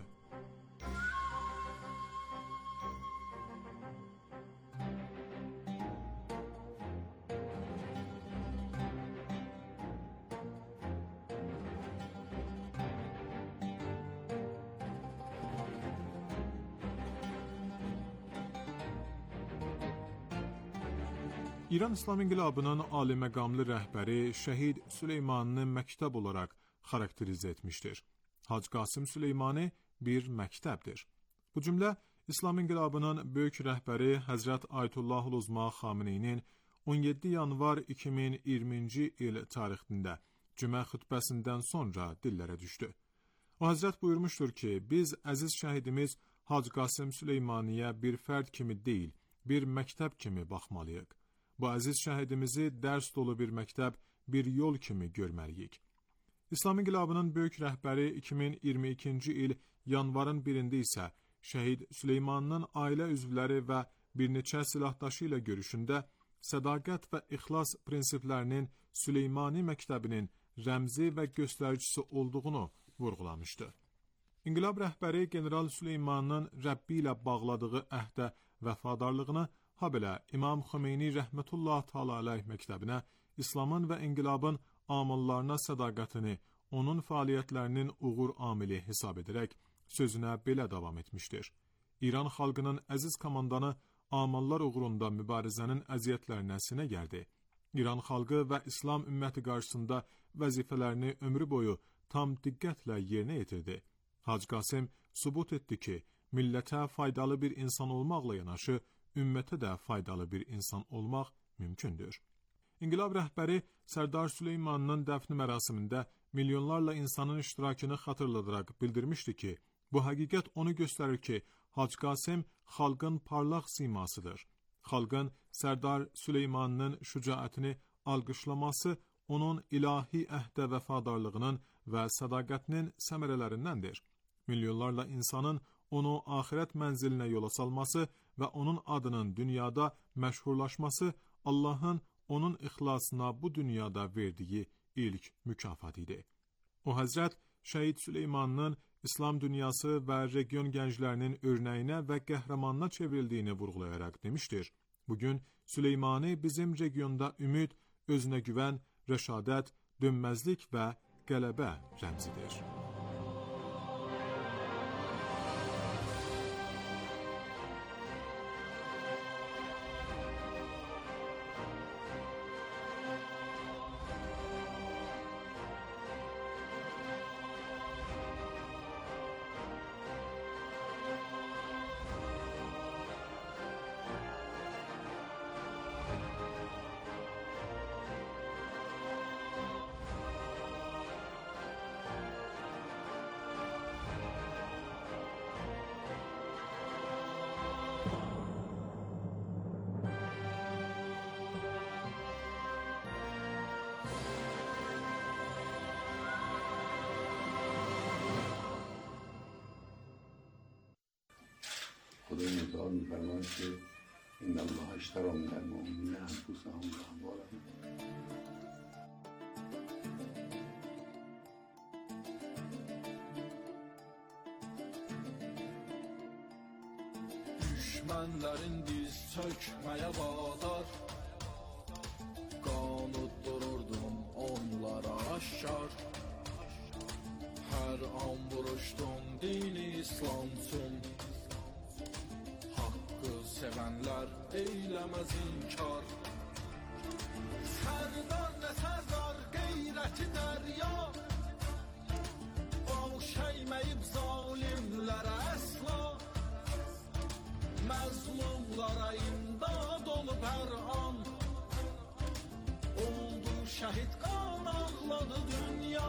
İran İslam İnqilabının ali məqamlı rəhbəri Şəhid Süleymanını məktəb olaraq xarakterizə etmişdir. Hacı Qasım Süleymani bir məktəbdir. Bu cümlə İslam İnqilabının böyük rəhbəri Həzrət Ayətullah Uzma Xameneyinin 17 yanvar 2020-ci il tarixində cümə xütbəsindən sonra dillərə düşdü. O Həzrət buyurmuşdur ki, biz əziz şəhidimiz Hacı Qasım Süleymaniyə bir fərd kimi deyil, bir məktəb kimi baxmalıyıq. Bu əziz şəhidimizi dərs dolu bir məktəb, bir yol kimi görməliyik. İslam İnqilabının böyük rəhbəri 2022-ci il yanvarın 1-də isə şəhid Süleymanın ailə üzvləri və bir neçə silahdaşı ilə görüşündə sədaqət və ixlas prinsiplərinin Süleymani məktəbinin rəmzi və göstəricisi olduğunu vurğulamışdı. İnqilab rəhbəri General Süleymanın Rəbbi ilə bağladığı əhdə vəfadarlığını, habelə İmam Xomeyni rəhmətullah təala aleyh məktəbinə, İslamın və inqilabın amillərine sədaqətini onun fəaliyyətlərinin uğur amili hesab edərək sözünə belə davam etmişdir. İran xalqının əziz komandanı amallar uğrunda mübarizənin əziyyətlərinə sinə gərdi. İran xalqı və İslam ümməti qarşısında vəzifələrini ömrü boyu tam diqqətlə yerinə yetirdi. Hacı Qasım sübut etdi ki, millətə faydalı bir insan olmaqla yanaşı, ümmətə də faydalı bir insan olmaq mümkündür. İnqilab rəhbəri Sərdar Süleymanın dəfni mərasimində milyonlarla insanın iştirakını xatırladaraq bildirmişdi ki, bu həqiqət onu göstərir ki, Hacı Qasım xalqın parlaq simasıdır. Xalqın Sərdar Süleymanın şücaətini alqışlaması onun ilahi əhdə vəfadarlığının və sədaqətinin səmərələrindəndir. Milyonlarla insanın onu axirət mənzilinə yola salması və onun adının dünyada məşhurlaşması Allahın onun ixlasına bu dünyada verdiyi ilk mükafat idi. O Həzrət Şəhid Süleymanın İslam dünyası və region gənclərinin örnəyinə və qəhrəmanına çevrildiyini vurğulayaraq demişdir. Bugün Süleymani bizim regionda ümid, özünə güvən, rəşadət, dönməzlik və qələbə rəmzidir. خدای متعال می‌فرماید که ان الله اشتری من المؤمنین انفسهم و اموالهم. Düşmənlərin diz çökməyə vadar, qanut dururdum onlara aşkar. Hər an vuruşdum dini İslam üçün, sevənlər eyləməz inkar. Sərdar nə sərdar qeyrəti dərya, baş əyməyib zalimlərə əsla, məzlumlara imdad olub hər an. Oldu şəhid qan ağladı dünya.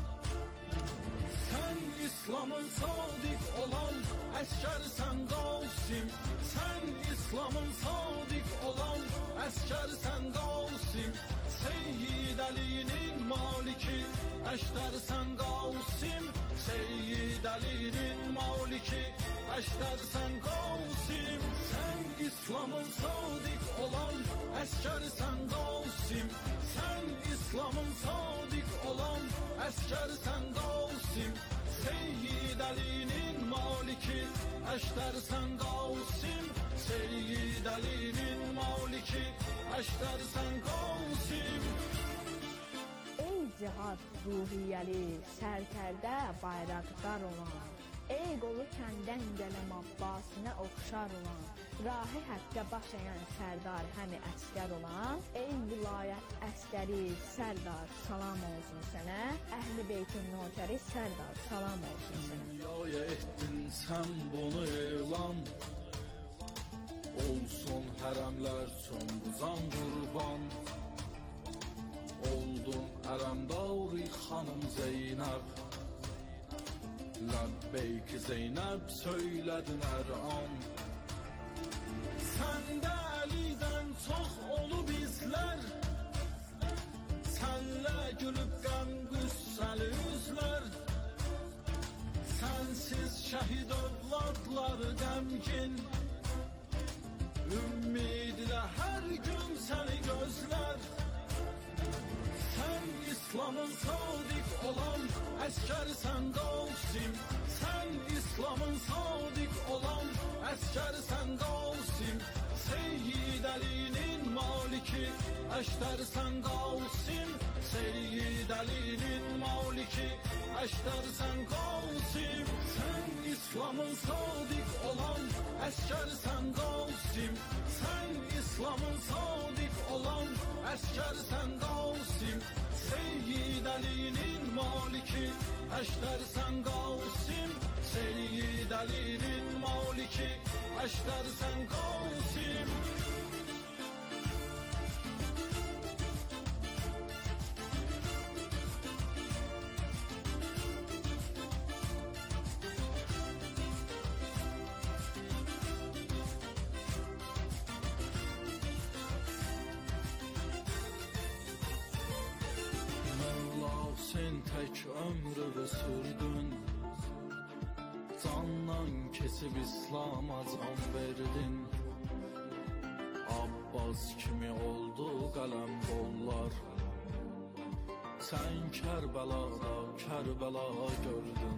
Sən İslamın sadiq olan əskərsən Qasim, sən İslamın sadiq olan əskərsən Qasim, Seyyid Əlinin maliki əşdərsən Qasim, Seyyid Əlinin maliki əşdərsən Qasim, sən İslamın sadiq olan əskərsən Qasim, sən İslamın sadiq olan əskərsən Qasim, Seyyid Əlinin maliki əşdərsən Qasim, Seyyid Əlinin maliki əşdərsən Qasim. Ey cihad ruhiyyəli, sərkərdə bayraqdar olan, ey qolu kəndən gələm Abbasinə oxşar olan, rahi həqqə baş əyən sərdar həmi əskər olan, ey vilayət əskəri sərdar salam olsun sənə, əhl-i beytin nökəri sərdar salam olsun sənə. Dünyaya etdin sən bunu elan, olsun hərəmlər üçün buzan qurban. Oldun ərəmdari xanım Zeynəb, Labbeyk Zeynep söyledin her an. Sende Ali'den çok olub izler, senle gülüp qəm qüssəli üzlər. Sensiz şəhid övladları qəmgin, ümmidilə hər gün səni gözlər. Sen İslam'ın sadık olan əsgərsən Qasim. Sen İslam'ın sadık olan əsgərsən Qasim. Seyyid Ali'nin maliki əşdərsən Qasim. Seyyid Ali'nin maliki əşdərsən Qasim. Sen İslam'ın sadık olan əsgərsən Qasim. Sen İslam'ın sadık olan əsgərsən Qasim. Seyyid Ali'nin maliki əşdərsən Qasim. Seyyid Ali'nin maliki əşdərsən Qasim. Sen tek ömrü sürdün, candan kesip İslam'a can verdin. Abbas kimi oldu kalem bollar, sen Kerbela'da Kerbela gördün.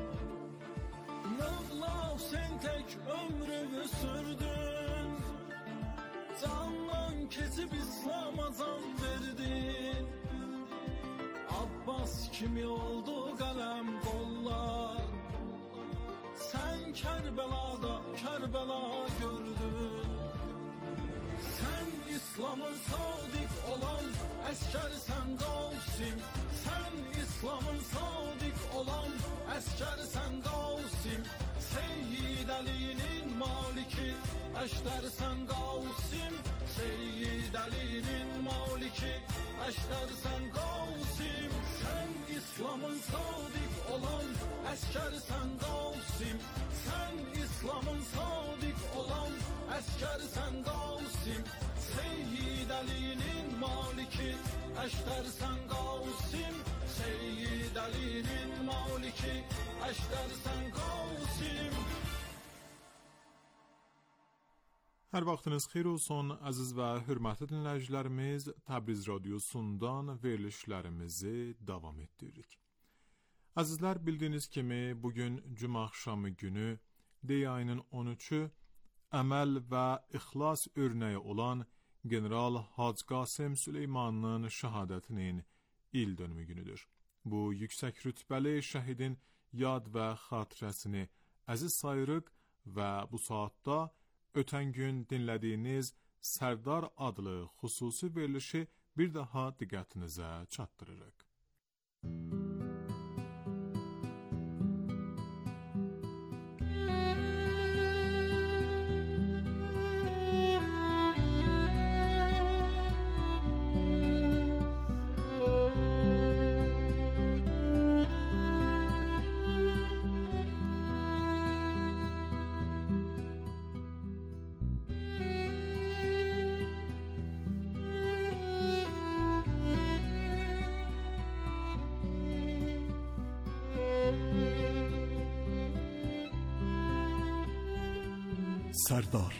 Mevla sen tek ömrü sürdün, candan kesip İslam'a can verdin. Abbas kimi oldu kalem kollar, sen Kerbela'da Kerbela gördün. Sen İslam'ın sadık olan əsgərsən Qasim. Sen İslam'ın sadık olan əsgərsən Qasim. Seyyid Ali'nin maliki əşdərsən Qasim. Seyyid Ali'nin maliki əşdərsən Qasim. Sen İslam'ın sadık olan əsgərsən Qasim. Sen İslam'ın sadık olan əsgərsən Qasim. Seyyid Ali'nin maliki əşdərsən Qasim. Seyyid Ali'nin maliki əşdərsən Qasim. Hər vaxtınız xeyir olsun, əziz və hörmətli dinləyicilərimiz. Təbriz Radiosundan verilişlərimizi davam etdiririk. Əzizlər, bildiyiniz kimi bugün cümə axşamı günü Dey ayının 13-ü əməl və ixlas örnəyi olan General Hacı Qasım Süleymanın şəhadətinin il dönümü günüdür. Bu yüksək rütbəli şəhidin yad və xatirəsini əziz sayırıq və bu saatda ötən gün dinlədiyiniz Sərdar adlı xüsusi verilişi bir daha diqqətinizə çatdırırıq. Sərdar.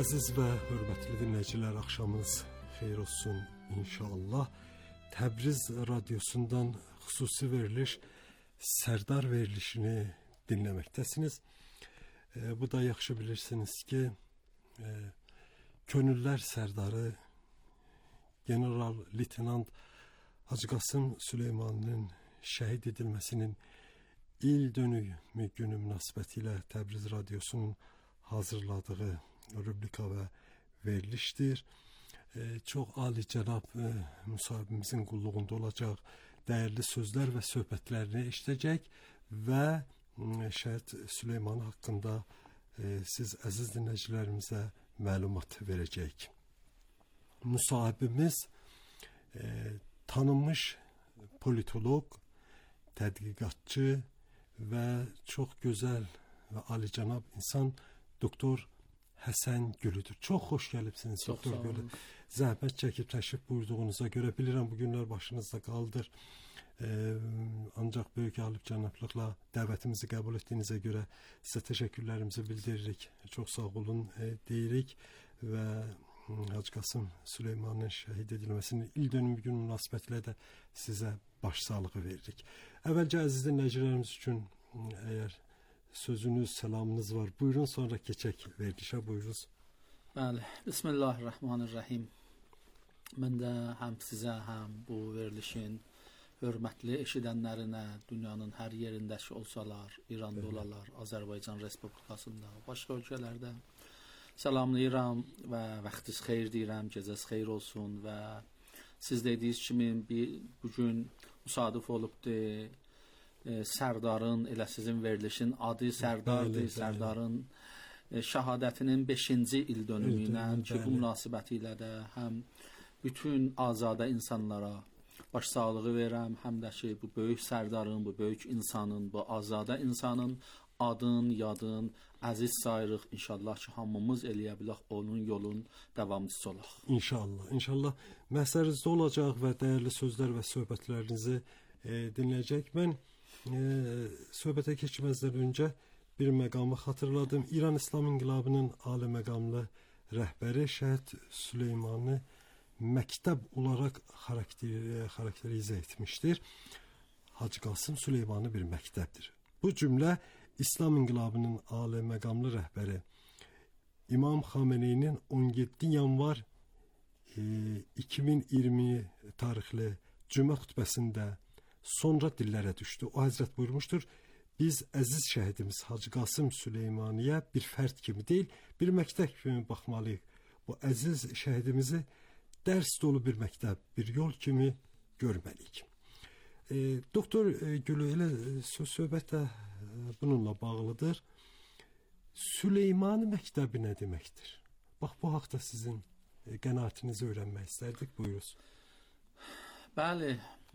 Əziz və hörmətli dinləyicilər, axşamınız xeyir olsun inşallah. Təbriz radiosundan xüsusi veriliş Sərdar verilişini dinləməkdəsiniz. Bu da yaxşı bilirsiniz ki, Könüllər Sərdarı General Leytenant Hacı Qasım Süleymaninin şəhid edilməsinin il dönümü günü münasibətilə Təbriz radiosunun hazırladığı rubrika və verilişdir. Çox alicənab müsahibimizin qulluğunda olacaq, dəyərli sözlər və söhbətlərini eşidəcək və şəhid Süleyman haqqında siz əziz dinləyicilərimizə məlumat verəcək. Müsahibimiz tanınmış politolog, tədqiqatçı və çox gözəl və alicənab insan Doktor Həsən Gülüdür. Çox xoş gəlibsiniz Doktor Gülü. Zəhmət çəkib təşrif buyurduğunuza görə bilirəm bu günlər başınızda qaldır. Ancaq böyük alib cənablıqla dəvətimizi qəbul etdiyinizə görə sizə təşəkkürlərimizi bildiririk. Çox sağ olun deyirik və Hacı Qasım Süleymanın şəhid edilməsinin il dönümü günü münasibətilə də sizə başsağlığı veririk. Əvvəlcə əziz dinləyicilərimiz üçün əgər sözünüz, səlamınız var, buyurun, sonra keçək verilişə, buyurunuz. Bəli, Bismillahirrahmanirrahim. Mən də həm sizə, həm bu verilişin hörmətli eşidənlərinə, dünyanın hər yerindəki olsalar, İranda olalar, Azərbaycan Respublikasında, başqa ölkələrdə salamlayıram və vaxtınız xeyir deyirəm, gecəniz xeyir olsun və siz dediyiniz kimi bugün müsadif olubdur. Sərdarın, elə sizin verilişin adı Sərdardır, Sərdarın şəhadətinin 5-ci il dönümü ilə ki, bu münasibəti ilə də həm bütün azadə insanlara başsağlığı verirəm, həm də ki, bu böyük Sərdarın, bu böyük insanın, bu azadə insanın adın, yadın, əziz sayırıq. İnşallah ki, hamımız eləyə bilək, onun yolun davamçısı olaq. İnşallah, inşallah məhsərinizdə olacaq və dəyərli sözlər və söhbətlərinizi dinləyəcək. Mən söhbətə keçməzdən öncə bir məqamı xatırladım. İran İslam İnqilabının ali məqamlı rəhbəri şəhid Süleymanı məktəb olaraq xarakterizə etmişdir. Hacı Qasım Süleymanı bir məktəbdir. Bu cümlə İslam İnqilabının ali məqamlı rəhbəri İmam Xameneyinin 17 yanvar 2020 tarixli cümə xutbəsində sonra dillərə düşdü. O həzrət buyurmuşdur, biz əziz şəhidimiz Hacı Qasım Süleymaniyə bir fərd kimi deyil, bir məktəb kimi baxmalıyıq. Bu əziz şəhidimizi dərs dolu bir məktəb, bir yol kimi görməliyik. Doktor Gülü, elə söhbət də bununla bağlıdır. Süleymani məktəbi nə deməkdir? Bax, bu haqda sizin qənaətinizi öyrənmək istərdik, buyuruz. Bəli,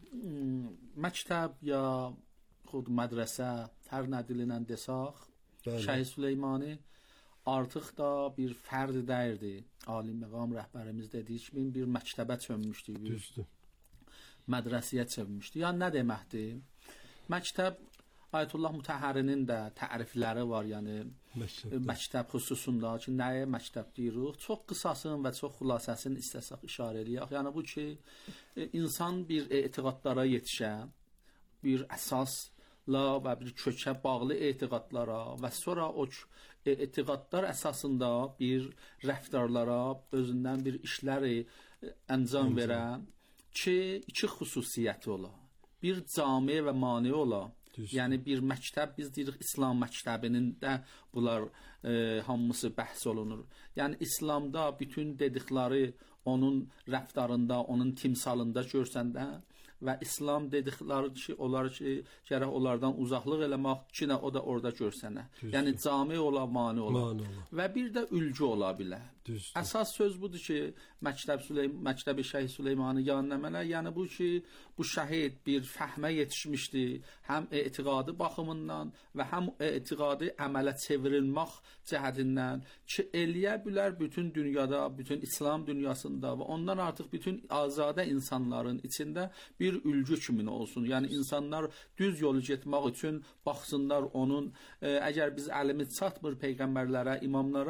məktəb ya xud mədrəsə, hər nə dilinə desaq, Şəhid Süleymani artıq da bir fərd dəyirdi. Ali məqam rəhbərimiz dediyi kimi bir məktəbə çönmüşdü, bir mədrəsiyə çönmüşdü. Yəni nə deməkdir? Məktəb, Ayətullah Mütəhhərinin də tərifləri var, yəni məktəb xüsusunda ki, nəyə məktəb deyirik? Çox qısasını və çox xülasəsini istəsək işarə eləyək. Yəni bu ki, insan bir etiqadlara yetişən, bir əsasla və bir kökə bağlı etiqadlara və sonra o etiqadlar əsasında bir rəftarlara, özündən bir işləri əncam verən ki, iki xüsusiyyəti ola. Bir cami və mani ola. Yəni bir məktəb, biz deyirik İslam məktəbinin də bunlar hamısı bəhs olunur. Yəni İslamda bütün dedikləri onun rəftarında, onun timsalında görsəndə və İslam dedikləri ki, onlar ki, gərək onlardan uzaqlıq eləmək ki, o da orada görsənə. Yəni cami ola, mani ola. Və bir də ülgü ola bilər. Əsas söz budur ki, Məktəb-i Şəhid Süleymanı yanına, yəni bu ki, bu şəhid bir fəhmə yetişmişdi, həm etiqadı baxımından və həm etiqadı əmələ çevrilmək cəhədindən ki, eləyə bilər bütün dünyada, bütün İslam dünyasında və ondan artıq bütün azadə insanların içində bir ülgü kimi olsun. Yəni insanlar düz yolu getmək üçün baxsınlar onun, əgər biz əlimiz çatmır peyğəmbərlərə, imamlara,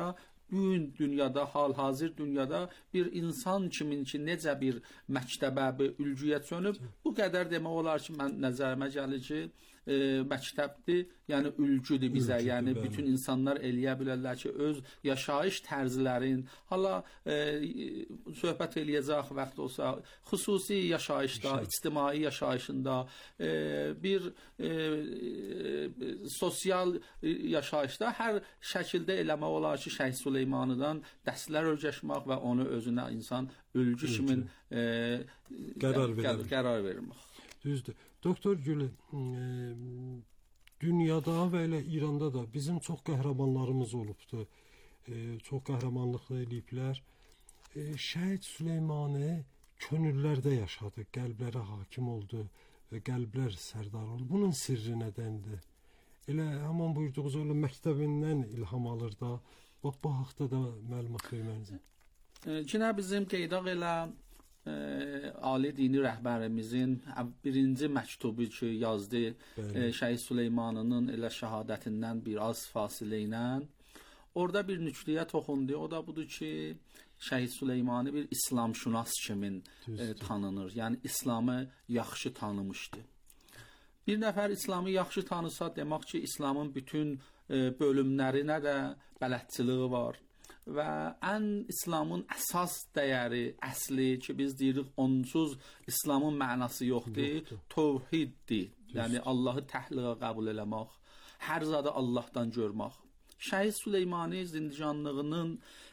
bu gün dünyada, hal-hazır dünyada bir insan kimin ki necə bir məktəbə, bir ülgüyə çönüb, bu qədər demək olar ki, mən nəzərimə gəlir ki, məktəbdir, yəni ülgüdür bizə, yəni bəli. Bütün insanlar eləyə bilərlər ki, öz yaşayış tərzlərin, hala söhbət eləyəcək vaxt olsa, xüsusi yaşayışda, ictimai yaşayışında, bir sosial yaşayışda hər şəkildə eləmək olar ki, Şeyx Süleymanıdan dərslər öyrəşmək və onu özünə insan ülgü kimi qərar vermək. Düzdür. Doktor Gül, dünyada və elə İranda da bizim çox qəhrəmanlarımız olubdu. Çox qəhrəmanlıqla eləyiblər. Şəhid Süleymanı könüllərdə yaşadı, qəlblərə hakim oldu və qəlblər sərdar oldu. Bunun sirri nədəndir? Elə həman buyurduğunuz o məktəbindən ilham alır da. Bax, bu haqda da məlumat vermənizdir. Yine bizim qeydaq elə Ali dini rəhbərimizin birinci məktubu ki yazdı Şeyh Süleymanının elə şəhadətindən biraz fasilə ilə orada bir nüktəyə toxundu. O da budur ki Şeyh Süleymanı bir İslamşünas kimi tanınır. Yəni İslamı yaxşı tanımışdı. Bir nəfər İslamı yaxşı tanısa demək ki İslamın bütün bölümlərinə də bələdçiliyi var. Və ən İslamın əsas dəyəri, əsli ki biz deyirik onsuz İslamın mənası yoxdur, tövhiddir. Yəni Allahı təhliqə qəbul eləmək, hər zadı Allahdan görmək. Şeyh Süleymanı zindicanlığının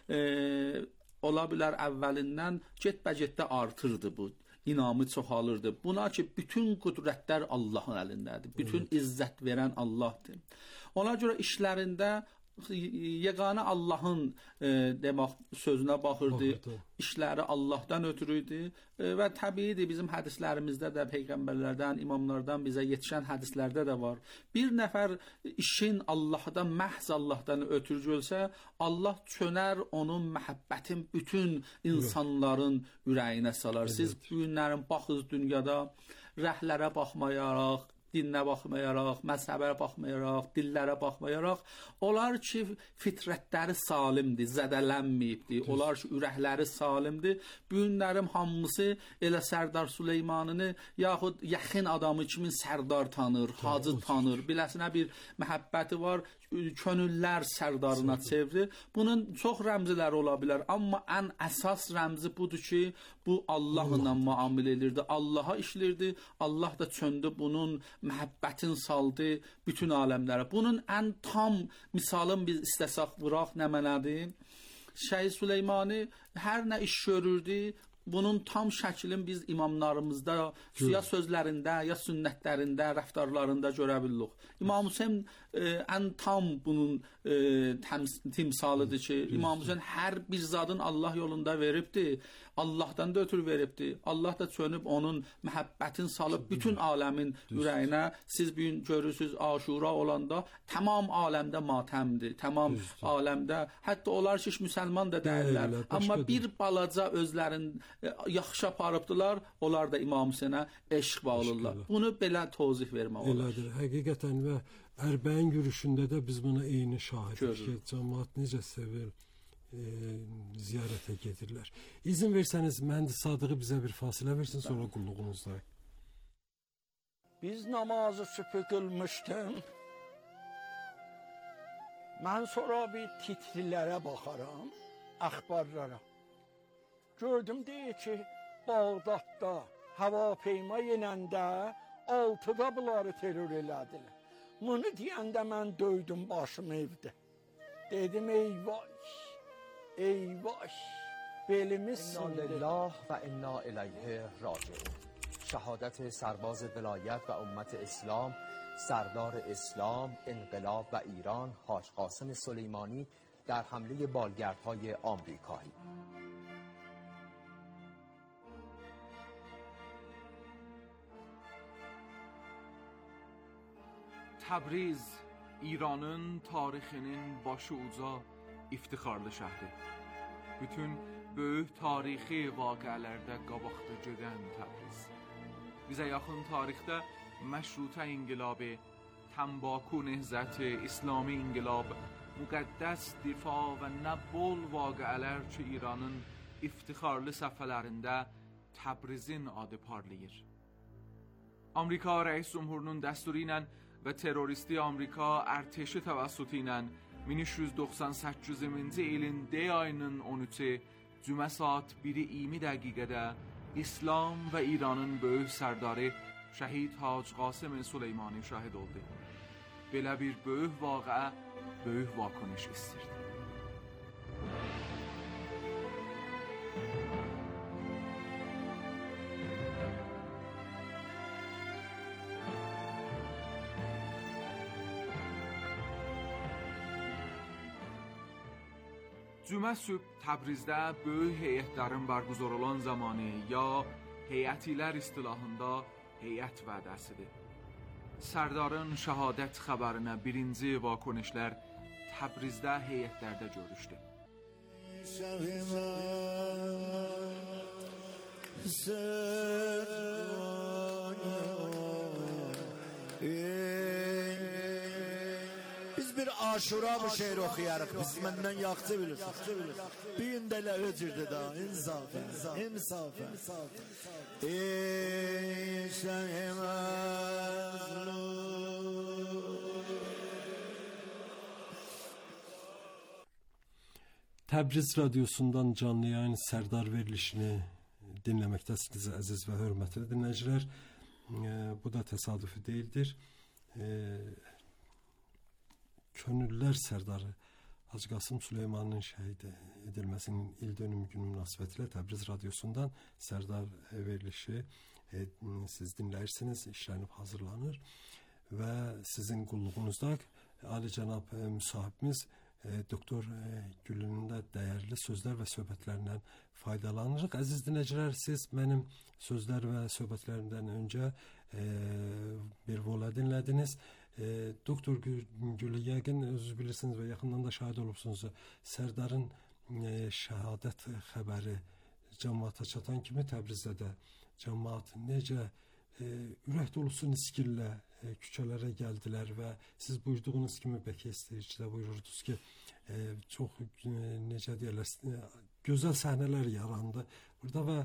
ola bilər əvvəlindən getbə-getdə artırdı bu. İnamı çoxalırdı. Buna ki bütün qüdrətlər Allahın əlindədir. Bütün izzət verən Allahdır. Ona görə işlərində yeganə Allahın demək sözünə baxırdı. İşləri Allahdan ötürüydü və təbiidir bizim hədislərimizdə də peyğəmbərlərdən, imamlardan bizə yetişən hədislərdə də var. Bir nəfər işin Allahdan, məhz Allahdan ötürü görsə, Allah çönər onun məhəbbətin bütün insanların ürəyinə salar. Siz bu günlərin baxız dünyada rəhlərə baxmayaraq, dinə baxmayaraq, məzhəbə baxmayaraq, dillərə baxmayaraq, onlar ki fitrətləri salimdir, zədələnməyibdir, onlar ki ürəkləri salimdir. Bu günlərim hamısı elə Sərdar Süleymanını yaxud yaxın adamı kimi Sərdar tanır, hacı tanır, biləsinə bir məhəbbəti var, könüllər sərdarına çevirir. Bunun çox rəmzləri ola bilər, amma ən əsas rəmzi budur ki, bu Allahla müamilə edirdi, Allaha işlirdi, Allah da çöndü bunun məhəbbətin saldı bütün aləmlərə. Bunun ən tam misalını biz istəsək vuraq nə mənadır? Şeyh Süleymanı hər nə iş görürdü, bunun tam şəklini biz imamlarımızda ya sözlərində, ya sünnətlərində, rəftarlarında görə bilirik. İmam Hüseyn ən tam bunun timsalıdır ki, İmam Hüseyn hər bir zadın Allah yolunda veribdi, Allahdan da ötürü veribdi. Allah da çönüb onun məhəbbətin salıb bütün aləmin ürəyinə. Siz bu gün görürsünüz Aşura olanda tamam aləmdə matəmdir, tamam aləmdə, hətta onlar ki müsəlman da deyirlər, amma bir balaca özlərin yaxşı aparıbdılar, onlar da İmam Hüseynə eşq bağlırlar. Bunu belə tozih vermək olar. Elədir, həqiqətən və Ərbəyin yürüşündə də biz buna eyni şahidik ki, cəmaat necə sevir, ziyarətə gedirlər. İzin versəniz, Məndi Sadığı bizə bir fasilə versin, sonra qulluğunuzda. Biz namazı sübh qılmışdım. Mən sonra bir titrilərə baxaram, əxbarlara. Gördüm deyir ki, Bağdadda hava peyma yenəndə 6-da bunları terör elədilər. Bunu deyəndə mən döydüm başımı evdə. Dedim eyvah, eyvah, belimiz sındı. İnna lillah və inna ilayhi raciun. Şəhadət سرباز ولایت و امت اسلام سردار اسلام انقلاب و ایران حاج قاسم سلیمانی در حمله بالگردهای آمریکایی. Təbriz İranın tarixinin başı uca iftixarlı şəhri. Bütün böyük tarixi vaqiələrdə qabaqda gedən Təbriz. Bizə yaxın tarixdə məşrutə inqilabı, Tənbaku nehzəti, İslami inqilab müqəddəs difa və nə bol vaqiələr ki, İranın iftixarlı səfələrində Təbrizin adı parlayır. Amerika rəis cümhurunun dəsturu ilə və terroristi Amerika ərteşi təvəssütü ilə 1398-ci ilin D ayının 13-ü cümə saat 1:20 dəqiqədə İslam və İranın böyük sərdarı şəhid Hacı Qasım Süleymani şahid oldu. Belə bir böyük vaqiə, böyük vakonış istirdi. Cümə sübh Təbrizdə böyük heyətlərin bərgüzar olan zamanı ya heyətilər istilahında heyət vədəsidir. Sərdarın şəhadət xəbərinə birinci vakonişlər Təbrizdə heyətlərdə görüşdü. Biz bir aşura bu şehir okuyarıq. Biz məndən yaxşı bilirsiniz. Bir gün də elə öcürdü da. İnsaf. Təbriz radiosundan canlı yayın Sərdar verilişini dinləməkdəsiniz əziz və hörmətli dinləyicilər. Bu da təsadüfi deyildir. Könüllülər Sərdarı Hacı Qasım Süleymanın şəhid edilməsinin ildönüm günü münasibətilə Təbriz radiosundan Sərdar verilişi siz dinləyirsiniz, işlənib hazırlanır və sizin qulluğunuzda alicənab müsahibimiz Doktor Gülünün də dəyərli sözlər və söhbətlərindən faydalanırıq. Əziz dinləyicilər, siz mənim sözlər və söhbətlərimdən öncə bir vola dinlədiniz. Doktor Gülü yəqin özünüz bilirsiniz və yaxından da şahid olubsunuz. Sərdarın şəhadət xəbəri cəmaata çatan kimi Təbrizdə də cəmaat necə ürək dolusu niskillə küçələrə gəldilər və siz buyurduğunuz kimi bəlkə istəyicidə buyururdunuz ki, çox necə deyirlər, gözəl səhnələr yarandı burada və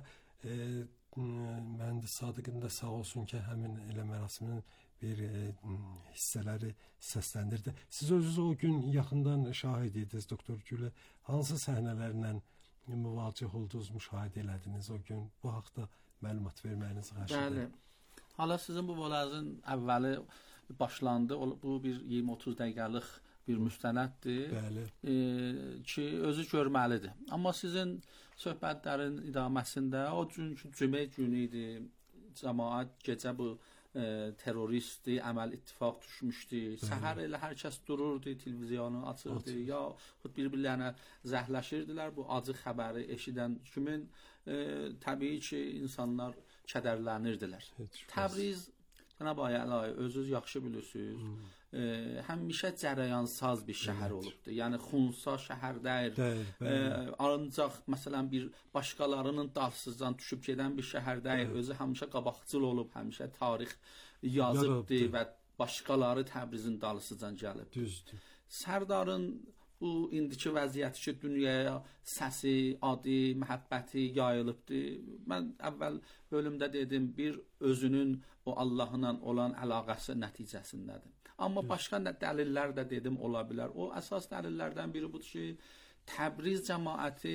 mühəndis Sadiqin də sağ olsun ki, həmin elə mərasimin bir hissələri səsləndirdi. Siz özünüz o gün yaxından şahid idiniz, Doktor Gülü. Hansı səhnələrlə müvacih oldunuz, müşahidə elədiniz o gün? Bu haqda məlumat verməyinizi xahiş edirəm. Bəli. Hala sizin bu volazın əvvəli başlandı. Bu bir 20-30 dəqiqəlik bir müstənəddir. Bəli. Ki özü görməlidir. Amma sizin söhbətlərin idaməsində o cümə günü idi. Cəmaət gecə bu terroristi əməl ittifaq düşmüşdü. Səhər elə hər kəs dururdu, televizyonu açırdı, ya bir-birlərinə zəhləşirdilər. Bu acı xəbəri eşidən kimin təbii ki, insanlar kədərlənirdilər. Təbriz, Cənab Ayəlayi, özünüz yaxşı bilirsiniz, həmişə cərəyansaz bir şəhər olubdur. Yəni xunsa şəhər deyil. Ancaq məsələn bir başqalarının dalsızdan düşüb gedən bir şəhər deyil. Özü həmişə qabaqcıl olub, həmişə tarix yazıbdır və başqaları Təbrizin dalsızdan gəlib. Düzdür. Sərdarın bu indiki vəziyyəti ki, dünyaya səsi, adı, məhəbbəti yayılıbdır. Mən əvvəl bölümdə dedim, bir özünün o Allahla olan əlaqəsi nəticəsindədir. Amma başqa dəlillər də dedim ola bilər. O əsas dəlillərdən biri budur ki, Təbriz cəmaəti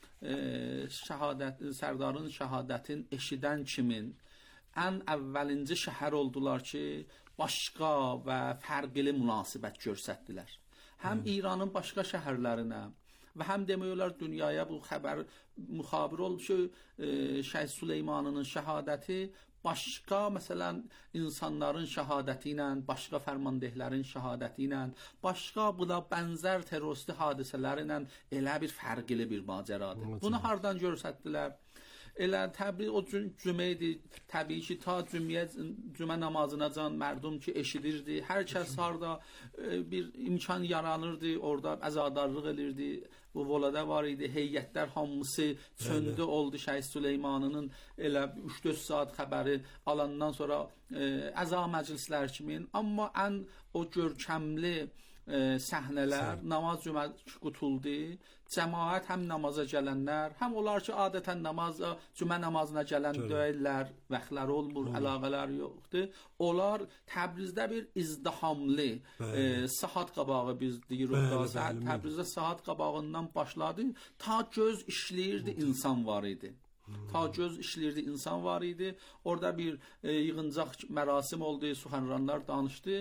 Sərdarın şəhadətin eşidən kimin ən əvvəlinci şəhər oldular ki, başqa və fərqli münasibət göstərdilər. Həm İranın başqa şəhərlərinə və həm demək olar dünyaya bu xəbər müxabir oldu ki, Şəhid Süleymanının şəhadəti başqa məsələn insanların şəhadəti ilə, başqa fərmandehlərin şəhadəti ilə, başqa buna bənzər terrorist hadisələrlə elə bir fərqli bir macəradır. Bunu hardan göstərdilər? Elə təbii o cümə idi, təbii ki, ta cümə namazına can mərdum ki eşidirdi. Hər kəs harda bir imkan yaranırdı, orada əzadarlıq elirdi. Bu volada var idi, heyətlər hamısı söndü oldu Şəhid Süleymanının elə 3-4 saat xəbəri alandan sonra əza məclislər kimi. Amma ən o görkəmli səhnələr, namaz cümə qutuldu. Cəmaət həm namaza gələnlər, həm onlar ki, adətən cümə namazına gələn deyirlər, vaxtları olmur, əlaqələri yoxdur. Onlar Təbrizdə bir izdihamlı saat qabağı biz deyirik da, Təbrizdə saat qabağından başladı, ta göz işləyirdi, insan var idi. Ta göz işləyirdi, insan var idi. Orada bir yığıncaq mərasim oldu, suxanranlar danışdı.